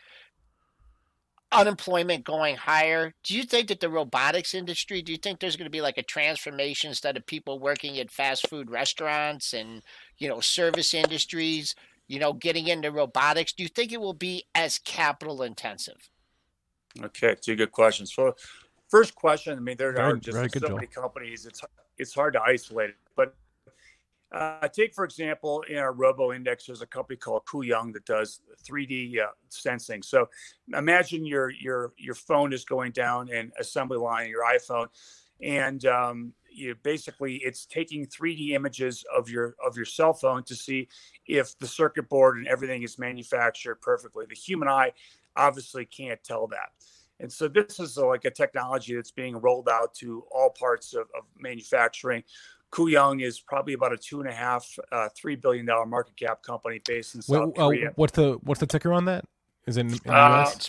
unemployment going higher, do you think that the robotics industry, do you think there's going to be like a transformation instead of people working at fast food restaurants and, service industries, getting into robotics? Do you think it will be as capital intensive? Okay, 2 good questions. So first question, I mean, there are just so many companies, it's hard to isolate it. But take, for example, in our Robo Index, there's a company called Kuyang that does 3D sensing. So imagine your phone is going down an assembly line, your iPhone, and it's taking 3D images of your cell phone to see if the circuit board and everything is manufactured perfectly. The human eye obviously can't tell that. And so this is like a technology that's being rolled out to all parts of manufacturing. Kuyang is probably about a $2.5-3 billion market cap company based in South Korea. What's the ticker on that? Is it in the US?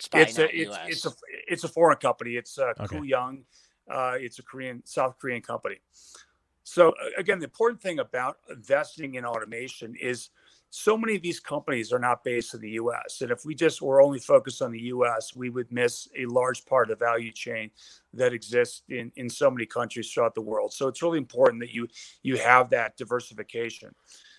It's a foreign company. It's Okay. Kuyang. It's a South Korean company. So again, the important thing about investing in automation is so many of these companies are not based in the U.S. And if we just were only focused on the U.S., we would miss a large part of the value chain that exists in so many countries throughout the world. So it's really important that you have that diversification.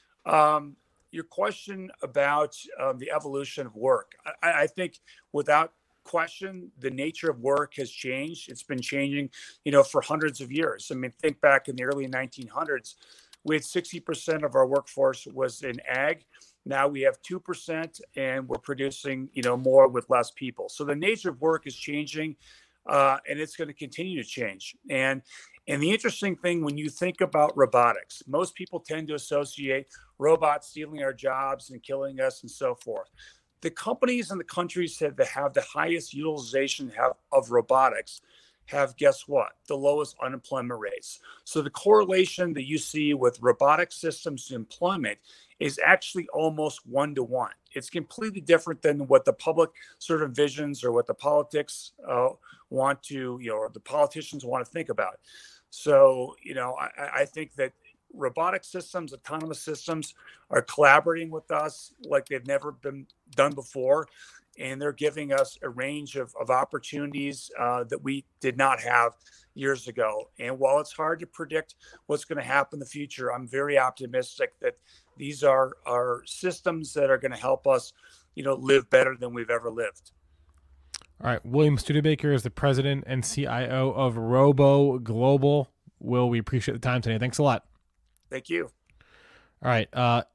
Your question about the evolution of work, I think without question, the nature of work has changed. It's been changing, for hundreds of years. I mean, think back in the early 1900s. We had 60% of our workforce was in ag. Now we have 2%, and we're producing, more with less people. So the nature of work is changing, and it's going to continue to change. And the interesting thing, when you think about robotics, most people tend to associate robots stealing our jobs and killing us and so forth. The companies and the countries that have the highest utilization of robotics have, guess what, the lowest unemployment rates. So the correlation that you see with robotic systems employment is actually almost 1-to-1. It's completely different than what the public sort of visions or what the politics want to, or the politicians want to think about. So, I think that robotic systems, autonomous systems are collaborating with us like they've never been done before. And they're giving us a range of opportunities that we did not have years ago. And while it's hard to predict what's going to happen in the future, I'm very optimistic that these are systems that are going to help us, live better than we've ever lived. All right. William Studebaker is the president and CIO of Robo Global. Will, we appreciate the time today. Thanks a lot. Thank you. All right.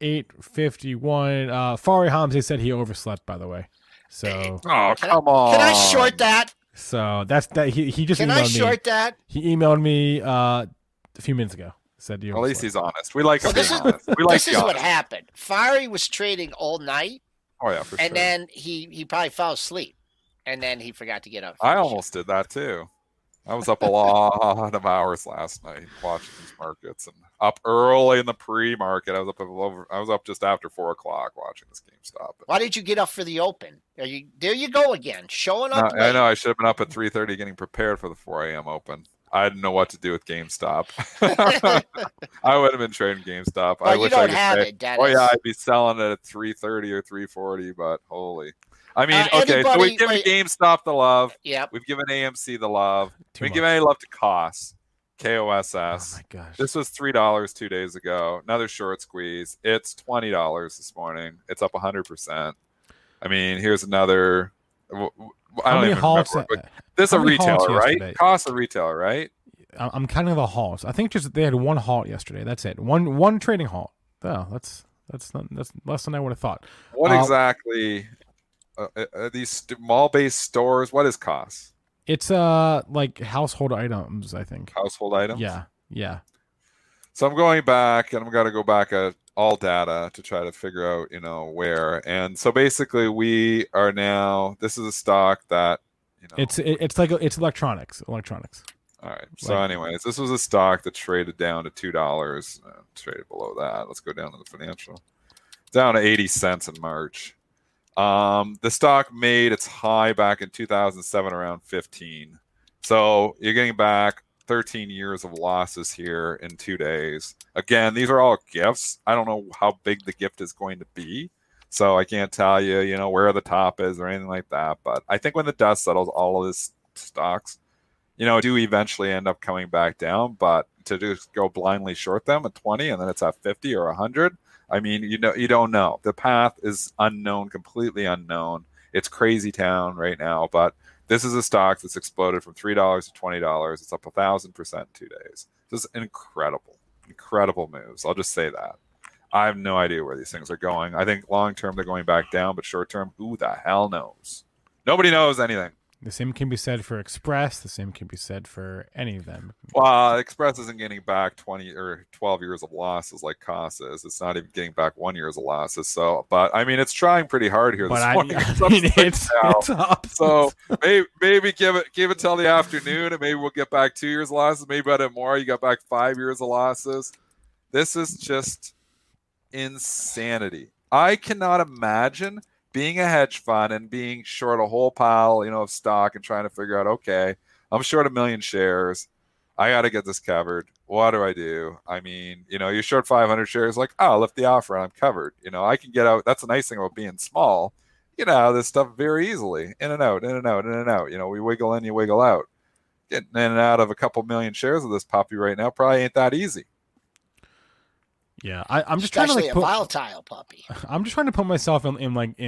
8:51. Fari Hamza said he overslept, by the way. So. Oh, come on. Can I short that? So that's that. He just Can emailed I me. short that? He emailed me a few minutes ago. Said you. At least he's honest. We like him Well, being honest. We like This the is what honest. happened. Fiery was trading all night, Oh yeah, for sure. and then he probably fell asleep, and then he forgot to get up. I almost did that too. I was up a lot of hours last night watching these markets, and up early in the pre-market. I was up just after 4 o'clock watching this GameStop. Why did you get up for the open? There you go again, showing up. I know I should have been up at 3:30 getting prepared for the 4 a.m. open. I didn't know what to do with GameStop. I would have been trading GameStop. Well, I you wish don't I could have say, it, Dennis. oh yeah, I'd be selling it at 3:30 or 3:40, but holy. I mean, okay, so anybody- we've given wait. GameStop the love. Yep. We've given AMC the love. Too We much. give any love to KOSS, Oh KOSS. my gosh. This was $3 2 days ago. Another short squeeze. It's $20 this morning. It's up 100%. I mean, here's another. I How don't many even halts? remember. But this is how a many halts retailer, right? yesterday? KOSS a retailer, right? I'm counting the halts. I think just they had one halt yesterday. That's it. One trading halt. Oh, that's less than I would have thought. What exactly are these mall-based stores? What is KOSS? It's like household items, I think. Household items? Yeah. So I'm going back, and I'm going to go back at all data to try to figure out, where. And so basically, we are now. This is a stock that, It's electronics. All right. So, anyways, this was a stock that traded down to $2. Traded below that. Let's go down to the financial. Down to 80 cents in March. The stock made its high back in 2007 around 15. So you're getting back 13 years of losses here in 2 days. Again, these are all gifts. I don't know how big the gift is going to be. So I can't tell you, where the top is or anything like that. But I think when the dust settles, all of these stocks, do eventually end up coming back down. But to just go blindly short them at 20 and then it's at 50 or 100, I mean, you don't know. The path is unknown, completely unknown. It's crazy town right now. But this is a stock that's exploded from $3 to $20. It's up 1,000% in 2 days. This is incredible moves. I'll just say that. I have no idea where these things are going. I think long term they're going back down, but short term, who the hell knows? Nobody knows anything. The same can be said for Express. The same can be said for any of them. Well, Express isn't getting back 20 or 12 years of losses like KOSS is. It's not even getting back 1 year of losses. So, but I mean, it's trying pretty hard here this morning. It's up. So maybe give it till the afternoon, and maybe we'll get back 2 years of losses. Maybe about it more. You got back 5 years of losses. This is just insanity. I cannot imagine being a hedge fund and being short a whole pile, of stock and trying to figure out, okay, I'm short 1 million shares. I got to get this covered. What do I do? I mean, you're short 500 shares, like, oh, I'll lift the offer and I'm covered. I can get out. That's the nice thing about being small. You get out of this stuff very easily. In and out, in and out, in and out. We wiggle in, you wiggle out. Getting in and out of a couple million shares of this puppy right now probably ain't that easy. Yeah, I'm just Especially trying to a volatile puppy. I'm just trying to put myself in the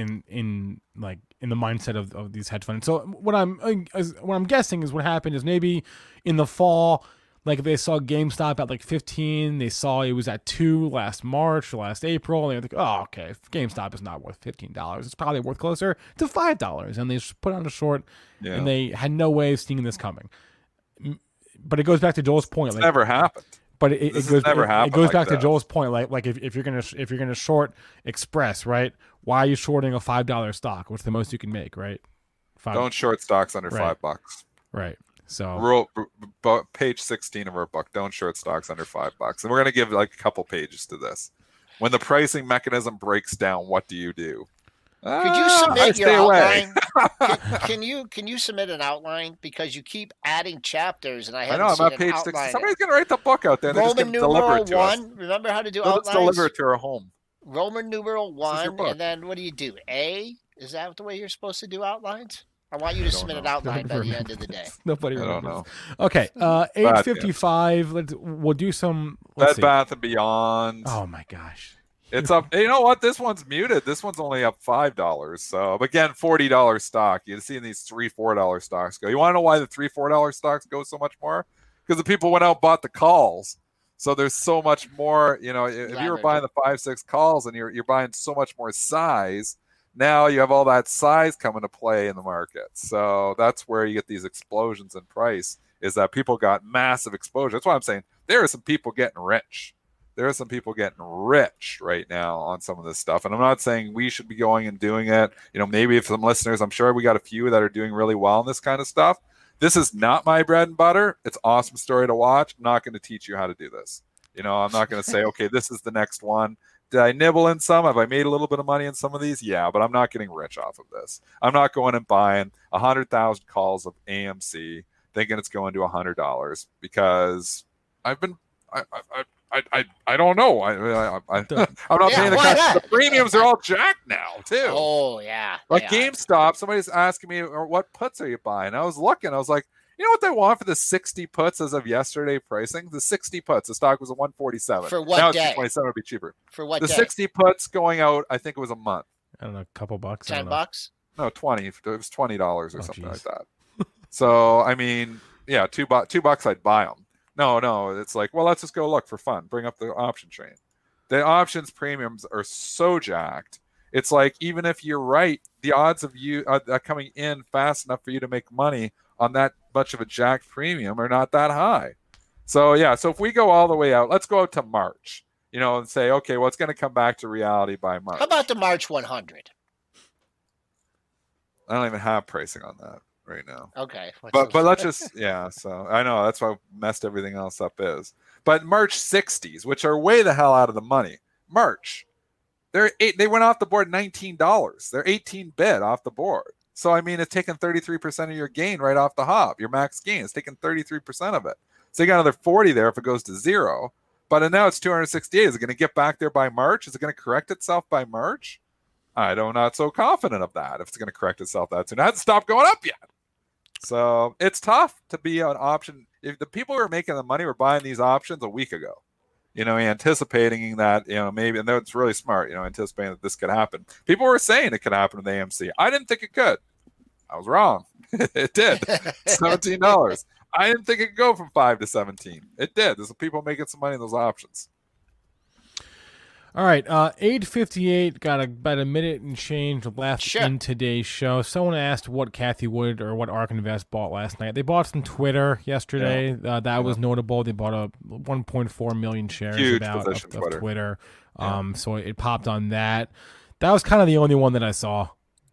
mindset of these hedge funds. So what I'm guessing is what happened is maybe in the fall, like they saw GameStop at like 15, they saw it was at 2 last March or last April, and they're like, oh, okay, if GameStop is not worth $15. It's probably worth closer to $5, and they just put on a short, and they had no way of seeing this coming. But it goes back to Joel's point. It's never happened. But it goes like back to that. Joel's point. Like if you're gonna short Express, right? Why are you shorting a $5 stock? What's the most you can make, right? Don't short stocks under Right. $5. Right. So Page 16 of our book. Don't short stocks under $5, and we're gonna give like a couple pages to this. When the pricing mechanism breaks down, what do you do? Could you submit your stay away. outline? Can you submit an outline, because you keep adding chapters and I I haven't know I'm seen at an page outline. 16. Somebody's gonna write the book out there. They're just Roman gonna deliver numeral it to us. 1. Remember how to do Let's outlines? deliver it to our home. Roman numeral This is your 1, book. and then what do you do? A? Is that the way you're supposed to do outlines? I want you to submit an outline by the end of the day. nobody I don't remembers. know. Okay. 8:55. We'll do some. Let's Bed see. Bath and Beyond. Oh my gosh. It's up. You know what? This one's muted. This one's only up $5. So again, $40 stock. You see these $3-4 stocks go. You want to know why the $3-4 stocks go so much more? Because the people went out and bought the calls. So there's so much more. You know, if you were buying the 5-6 calls and you're buying so much more size, now you have all that size coming to play in the market. So that's where you get these explosions in price. Is that people got massive exposure? That's why I'm saying there are some people getting rich. There are some people getting rich right now on some of this stuff. And I'm not saying we should be going and doing it. You know, maybe if some listeners, I'm sure we got a few that are doing really well in this kind of stuff. This is not my bread and butter. It's an awesome story to watch. I'm not going to teach you how to do this. You know, I'm not going to say, okay, this is the next one. Did I nibble in some? Have I made a little bit of money in some of these? Yeah, but I'm not getting rich off of this. I'm not going and buying 100,000 calls of AMC thinking it's going to $100 because I've been, I don't know. I'm not paying the premiums are all jacked now too. Oh yeah. Like GameStop, somebody's asking me, or what puts are you buying? I was looking. I was like, you know what they want for the 60 puts as of yesterday pricing? The 60 puts. The stock was at 147. For what now day? It's 27 would be cheaper. For what the day? 60 puts going out, I think it was a month. I don't know, a couple bucks. $10? No, 20. It was $20 or something like that. So I mean, yeah, $2 I'd buy them. No, it's like, well, let's just go look for fun. Bring up the option train. The options premiums are so jacked. It's like, even if you're right, the odds of you coming in fast enough for you to make money on that much of a jacked premium are not that high. So yeah, so if we go all the way out, let's go out to March, you know, and say, okay, well, it's going to come back to reality by March. How about the March 100? I don't even have pricing on that right now. Okay. But let's just, yeah, so I know that's why messed everything else up is. But March 60s, which are way the hell out of the money. March, they went off the board $19. They're 18 bid off the board. So I mean, it's taking 33% of your gain right off the hop. Your max gain is taking 33% of it. So you got another 40 there if it goes to zero. But now it's 268. Is it going to get back there by March? Is it going to correct itself by March? I'm not so confident of that if it's going to correct itself that soon. It hasn't stopped going up yet. So it's tough to be an option. If the people who are making the money were buying these options a week ago, you know, anticipating that, you know, maybe, and it's really smart, you know, anticipating that this could happen. People were saying it could happen with AMC. I didn't think it could. I was wrong. It did. $17. I didn't think it could go from 5 to 17. It did. There's some people making some money in those options. All right, 8:58, got about a minute and change left in today's show. Someone asked what Cathie Wood or what ARK Invest bought last night. They bought some Twitter yesterday. Yeah. That was notable. They bought 1.4 million shares of Twitter. Yeah. So it popped on that. That was kind of the only one that I saw.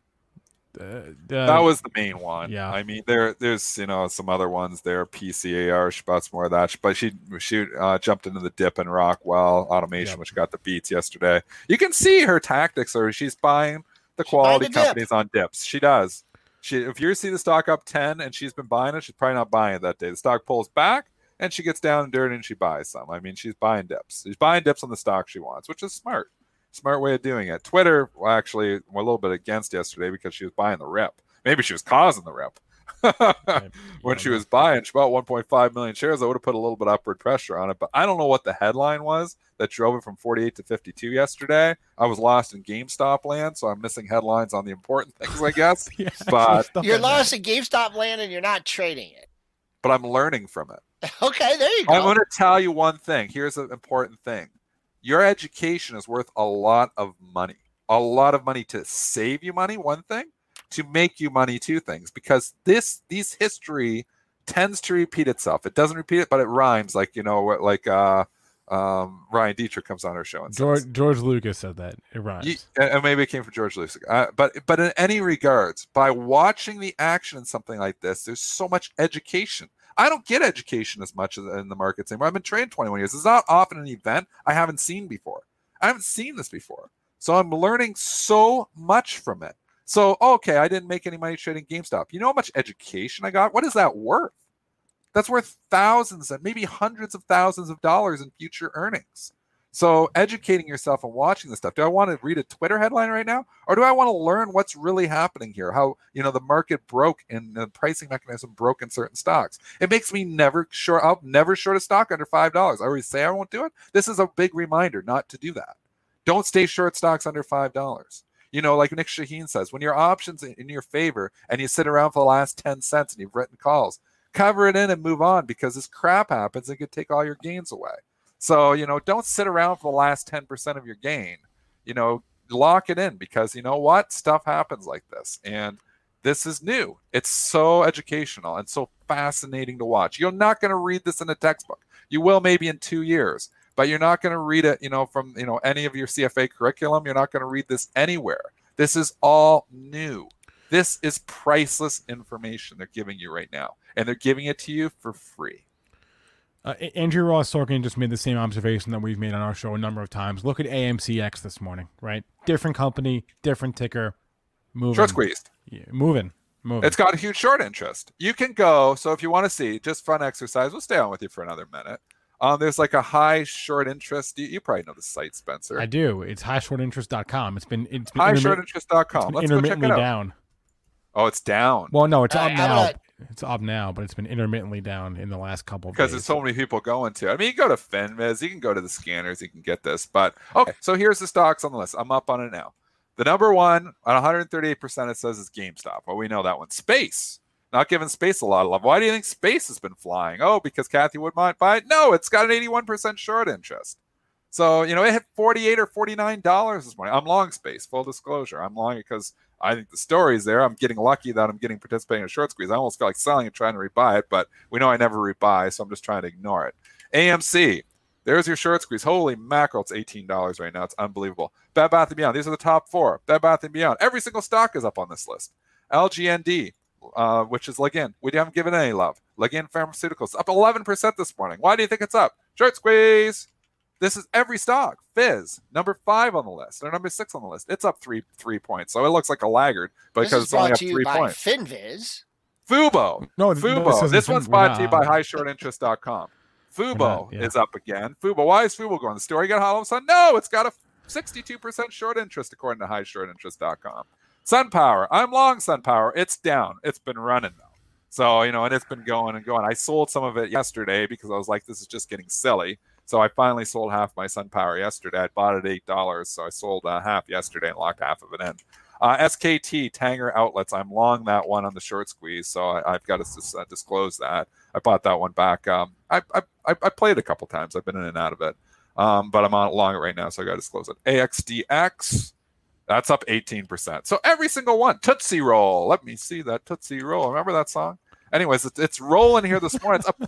That was the main one. Yeah, I mean, there's you know some other ones there. PCAR, she bought some more of that, but she jumped into the dip and Rockwell Automation, which got the beats yesterday. You can see her tactics, or she's buying the quality companies on dips. She does. If you see the stock up 10 and she's been buying it, she's probably not buying it that day. The stock pulls back and she gets down and dirty and she buys some. I mean, she's buying dips. She's buying dips on the stock she wants, which is smart. Smart way of doing it. Twitter, well, actually, a little bit against yesterday because she was buying the rip. Maybe she was causing the rip. When she was buying, she bought 1.5 million shares. I would have put a little bit upward pressure on it, but I don't know what the headline was that drove it from 48 to 52 yesterday. I was lost in GameStop land, so I'm missing headlines on the important things, I guess. But you're lost in GameStop land and you're not trading it. But I'm learning from it. Okay, there you go. I'm going to tell you one thing. Here's an important thing. Your education is worth a lot of money. A lot of money to save you money, one thing. To make you money, two things. Because these history tends to repeat itself. It doesn't repeat it, but it rhymes. Like, you know, like Ryan Dietrich comes on our show and George Lucas said that. It rhymes. And maybe it came from George Lucas. But in any regards, by watching the action in something like this, there's so much education. I don't get education as much in the markets anymore. I've been trading 21 years. It's not often an event I haven't seen before. I haven't seen this before. So I'm learning so much from it. So, okay, I didn't make any money trading GameStop. You know how much education I got? What is that worth? That's worth thousands and maybe hundreds of thousands of dollars in future earnings. So educating yourself and watching this stuff. Do I want to read a Twitter headline right now? Or do I want to learn what's really happening here? How, you know, the market broke and the pricing mechanism broke in certain stocks. It makes me never short. I'll never short a stock under $5. I always say I won't do it. This is a big reminder not to do that. Don't stay short stocks under $5. Like Nick Shaheen says, when your options in your favor and you sit around for the last 10 cents and you've written calls, cover it in and move on, because this crap happens and could take all your gains away. So, don't sit around for the last 10% of your gain. Lock it in, because you know what? Stuff happens like this. And this is new. It's so educational and so fascinating to watch. You're not going to read this in a textbook. You will maybe in 2 years, but you're not going to read it, from, any of your CFA curriculum. You're not going to read this anywhere. This is all new. This is priceless information they're giving you right now, and they're giving it to you for free. Andrew Ross Sorkin just made the same observation that we've made on our show a number of times. Look at AMCX this morning, right? Different company, different ticker, moving. Short squeezed. Yeah, moving. It's got a huge short interest. You can go, so if you want to see, just fun exercise, we'll stay on with you for another minute. There's like a high short interest. You probably know the site, Spencer. I do. It's highshortinterest.com. It's been highshortinterest.com. Let's go check it out. Down. Oh, it's down. Well, no, it's up now. It's up now, but it's been intermittently down in the last couple of days. Because there's so many people going to. I mean, you go to FinViz, you can go to the scanners, you can get this. But, okay, so here's the stocks on the list. I'm up on it now. The number one, at 138%, it says is GameStop. Well, we know that one. Space. Not giving Space a lot of love. Why do you think Space has been flying? Oh, because Kathy Wood might buy it? No, it's got an 81% short interest. So, it hit $48 or $49 this morning. I'm long Space, full disclosure. I'm long because I think the story's there. I'm getting lucky that I'm participating in a short squeeze. I almost feel like selling and trying to rebuy it, but we know I never rebuy, so I'm just trying to ignore it. AMC, there's your short squeeze. Holy mackerel, it's $18 right now. It's unbelievable. Bed Bath & Beyond, these are the top four. Bed Bath & Beyond, every single stock is up on this list. LGND, which is Ligand. We haven't given any love. Ligand Pharmaceuticals, up 11% this morning. Why do you think it's up? Short squeeze. This is every stock. Fizz, number 5 on the list, or number 6 on the list. It's up three points, so it looks like a laggard, but because it's only up 3 points. FinViz. Fubo. No, Fubo. This one's brought to you by highshortinterest.com. Fubo is up again. Fubo. Why is Fubo going? The story got hot all of a sudden? No, it's got a 62% short interest according to highshortinterest.com. SunPower. I'm long SunPower. It's down. It's been running though. So, and it's been going and going. I sold some of it yesterday because I was like, this is just getting silly. So I finally sold half my SunPower yesterday. I bought it at $8, so I sold half yesterday and locked half of it in. SKT, Tanger Outlets, I'm long that one on the short squeeze, so I've got to disclose that. I bought that one back. I played it a couple times. I've been in and out of it, but I'm on long it right now, so I got to disclose it. AXDX, that's up 18%. So every single one. Tootsie Roll. Let me see that Tootsie Roll. Remember that song? Anyways, it's rolling here this morning. It's up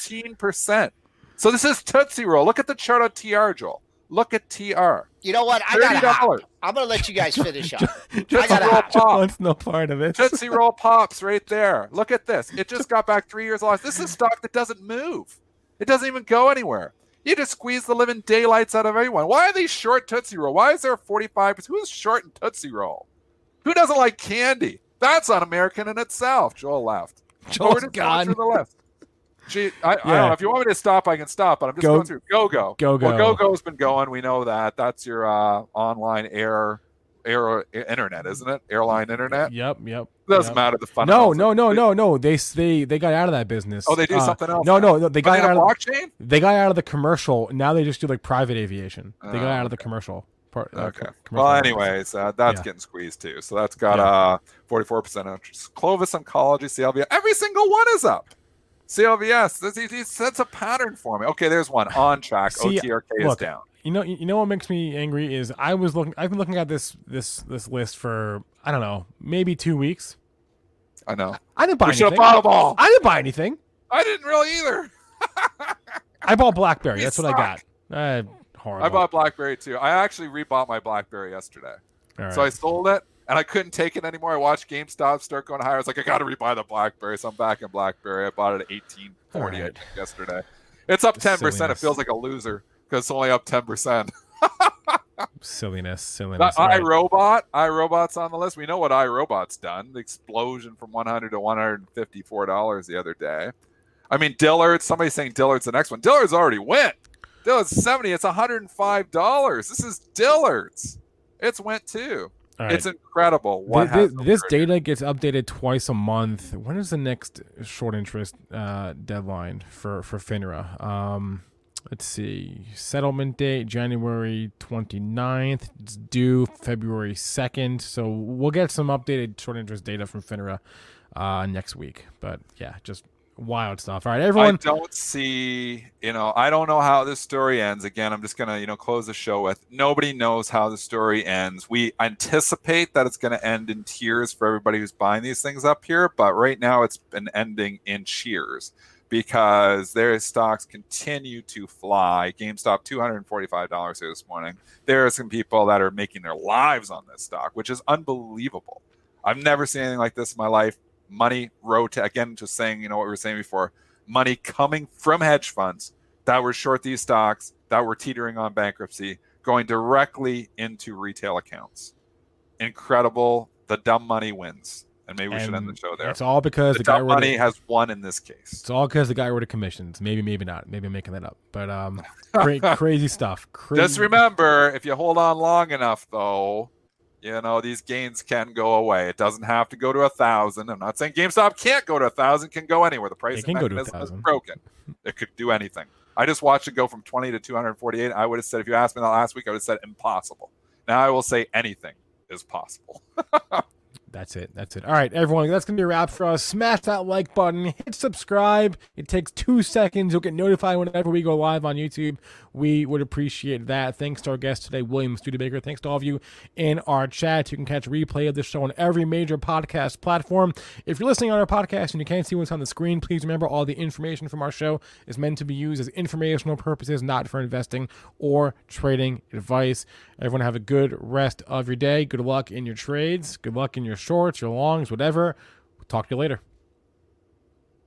13%. So this is Tootsie Roll. Look at the chart on TR, Joel. Look at TR. You know what? I got to hop. I'm going to let you guys finish up. Tootsie Roll Pops. No part of it. Tootsie Roll Pops right there. Look at this. It just got back 3 years lost. This is a stock that doesn't move. It doesn't even go anywhere. You just squeeze the living daylights out of everyone. Why are they short Tootsie Roll? Why is there 45%? Who's short in Tootsie Roll? Who doesn't like candy? That's un-American in itself. Joel laughed. Joel's gone. To the left. I don't know. If you want me to stop, I can stop, but I'm just going through. Go. Go. Well, GoGo's been going. We know that. That's your online air internet, isn't it? Airline internet? Yep. Doesn't matter the fundamentals. No. They got out of that business. Oh, they do something else? No. They got out of blockchain? They got out of the commercial. Now they just do like private aviation. They got out of the commercial part. Okay. Well, anyways, that's getting squeezed too. So that's got 44% interest. Clovis Oncology, CLVS. Every single one is up. CLVS, that's a pattern for me. Okay, there's one. On track. OTRK is down. You know what makes me angry is I've been looking at this list for, I don't know, maybe 2 weeks. I know. I didn't buy anything. You should have bought them all. I didn't buy anything. I didn't really either. I bought BlackBerry. That's what I got. Horrible. I bought BlackBerry too. I actually rebought my BlackBerry yesterday. Right. So I sold it. And I couldn't take it anymore. I watched GameStop start going higher. I was like, I got to rebuy the BlackBerry. So I'm back in BlackBerry. I bought it at $18.40 I think yesterday. It's up 10%. Silliness. It feels like a loser because it's only up 10%. Silliness. iRobot's on the list. We know what iRobot's done. The explosion from $100 to $154 the other day. I mean, Dillard's. Somebody's saying Dillard's the next one. Dillard's already went. Dillard's 70. It's $105. This is Dillard's. It's went too. Right. It's incredible. This data gets updated twice a month. When is the next short interest deadline for FINRA? let's see, settlement date January 29th. It's due February 2nd. So we'll get some updated short interest data from FINRA next week. But yeah, just wild stuff. All right, everyone. I don't see, I don't know how this story ends. Again, I'm just going to, close the show with nobody knows how the story ends. We anticipate that it's going to end in tears for everybody who's buying these things up here. But right now it's been ending in cheers because their stocks continue to fly. GameStop, $245 here this morning. There are some people that are making their lives on this stock, which is unbelievable. I've never seen anything like this in my life. Money again, just saying, what we were saying before, money coming from hedge funds that were short these stocks, that were teetering on bankruptcy, going directly into retail accounts. Incredible. The dumb money wins. And maybe we should end the show there. It's all because the dumb money has won in this case. It's all because the guy wrote the commissions. Maybe not. Maybe I'm making that up. But crazy stuff. Just remember, if you hold on long enough, though, these gains can go away. It doesn't have to go to 1,000. I'm not saying GameStop can't go to 1,000. Can go anywhere. The pricing mechanism is broken. It could do anything. I just watched it go from 20 to 248. I would have said, if you asked me that last week, I would have said impossible. Now I will say anything is possible. That's it. All right, everyone, that's going to be a wrap for us. Smash that like button. Hit subscribe. It takes 2 seconds. You'll get notified whenever we go live on YouTube. We would appreciate that. Thanks to our guest today, William Studebaker. Thanks to all of you in our chat. You can catch a replay of this show on every major podcast platform. If you're listening on our podcast and you can't see what's on the screen, please remember all the information from our show is meant to be used as informational purposes, not for investing or trading advice. Everyone have a good rest of your day. Good luck in your trades. Good luck in your shorts, your longs, whatever. We'll talk to you later.